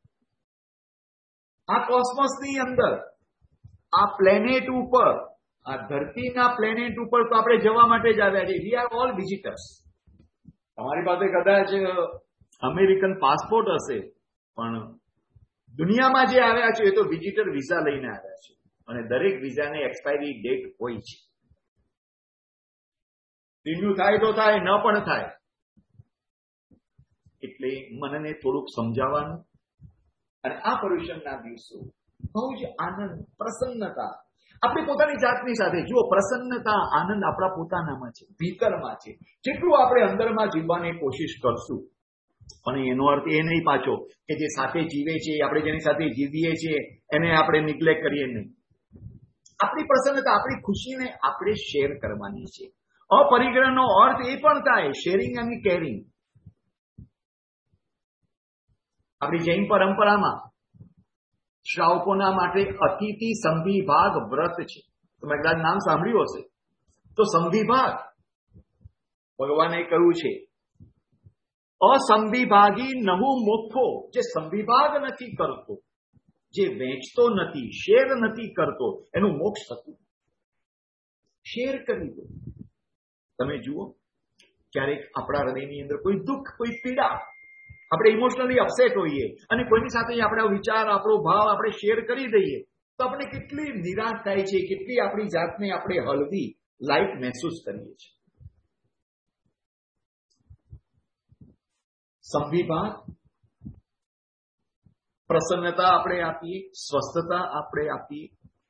આ કોસ્મોસની અંદર, આ પ્લેનેટ ઉપર, આ ધરતીના પ્લેનેટ ઉપર તો આપણે જવા માટે જ આવ્યા છે. We are all visitors. તમારી પાસે કદાચ અમેરિકન પાસપોર્ટ હશે, પણ દુનિયામાં જે આવ્યા છે એ તો વિઝિટર વિઝા લઈને આવ્યા છે, અને દરેક વિઝાની એક્સપાયરી ડેટ હોય છે. રિન્યુ થાય તો થાય, ન પણ થાય. એટલે મનને થોડુંક સમજાવવાનું. અને આ પર્યુષણના દિવસો બહુ જ આનંદ, પ્રસન્નતા આપણે પોતાની જાતની સાથે જુઓ. પ્રસન્નતા, આનંદ આપણા પોતાનામાં છે, ભીતરમાં છે. જેટલું આપણે અંદરમાં જીવવાની કોશિશ કરશું, પણ એનો અર્થ એ નહીં પાછો કે જે સાથે જીવે છે, આપણે જેની સાથે જીવીએ છીએ એને આપણે નિગ્લેક્ટ કરીએ નહીં. આપણી પ્રસન્નતા, આપણી ખુશીને આપણે શેર કરવાની છે. અપરિગ્રહનો અર્થ એ પણ થાય શેરિંગ અને કેરિંગ. આપણી જૈન પરંપરામાં શ્રાવકોના માટે અતિથિ સંવિભાગ વ્રત છે. તમે કદાચ નામ સાંભળ્યું હશે. તો સંવિભાગ ભગવાને કહ્યું છે, અસંવિભાગી નહુ મોખો. જે સંવિભાગ નથી કરતો, જે વેચતો નથી, શેર નથી કરતો, એનું મોક્ષ થતું. શેર કરી દો. તમે જુઓ, ક્યારેક આપણા હૃદયની અંદર કોઈ દુઃખ, કોઈ પીડા, આપણે ઇમોશનલી અપસેટ હોઈએ અને કોઈની સાથે આપણા વિચાર, આપણો ભાવ આપણે શેર કરી દઈએ, તો આપણે કેટલી નિરાશ થાય છે, કેટલી આપણી જાતને આપણે હળવી, લાઇટ મહેસૂસ કરીએ છીએ. સંવિભાગ, પ્રસન્નતા આપણે આપીએ, સ્વસ્થતા આપણે આપીએ.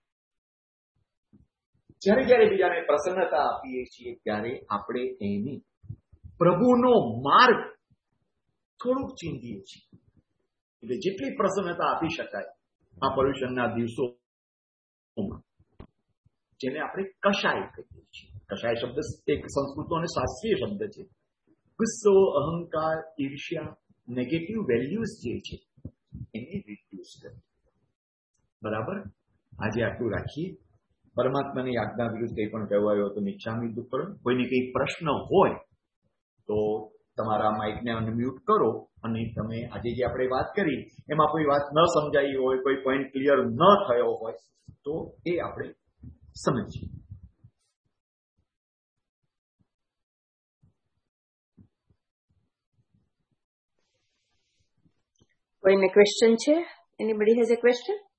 જ્યારે જ્યારે બીજાને પ્રસન્નતા આપીએ છીએ, ત્યારે આપણે એને પ્રભુનો માર્ગ થોડુંક ચીંધીએ છીએ. એટલે જેટલી પ્રસન્નતા આપી શકાય આ પર્યુષણના દિવસોમાં, જેને આપણે કષાય કહીએ છીએ. કષાય શબ્દ એક સંસ્કૃતનો અને શાસ્ત્રીય શબ્દ છે. ગુસ્સો, અહંકાર, ઈર્ષ્યા, નેગેટિવ વેલ્યુઝ જે છે એને રિડ્યુસ કરે. બરાબર? આજે આટલું રાખીએ. પરમાત્માની આજ્ઞા વિરુદ્ધ કંઈ પણ કહેવાયો તો નિચ્છામી દુક્કડમ. કોઈને કંઈ પ્રશ્ન હોય તો તમારા માઇકને અનમ્યુટ કરો અને તમે આજે જે આપણે વાત કરી એમાં કોઈ વાત ન સમજાઈ હોય, કોઈ પોઈન્ટ ક્લિયર ન થયો હોય તો એ આપણે સમજીએ. કોઈને ક્વેશ્ચન છે? Anybody has a question?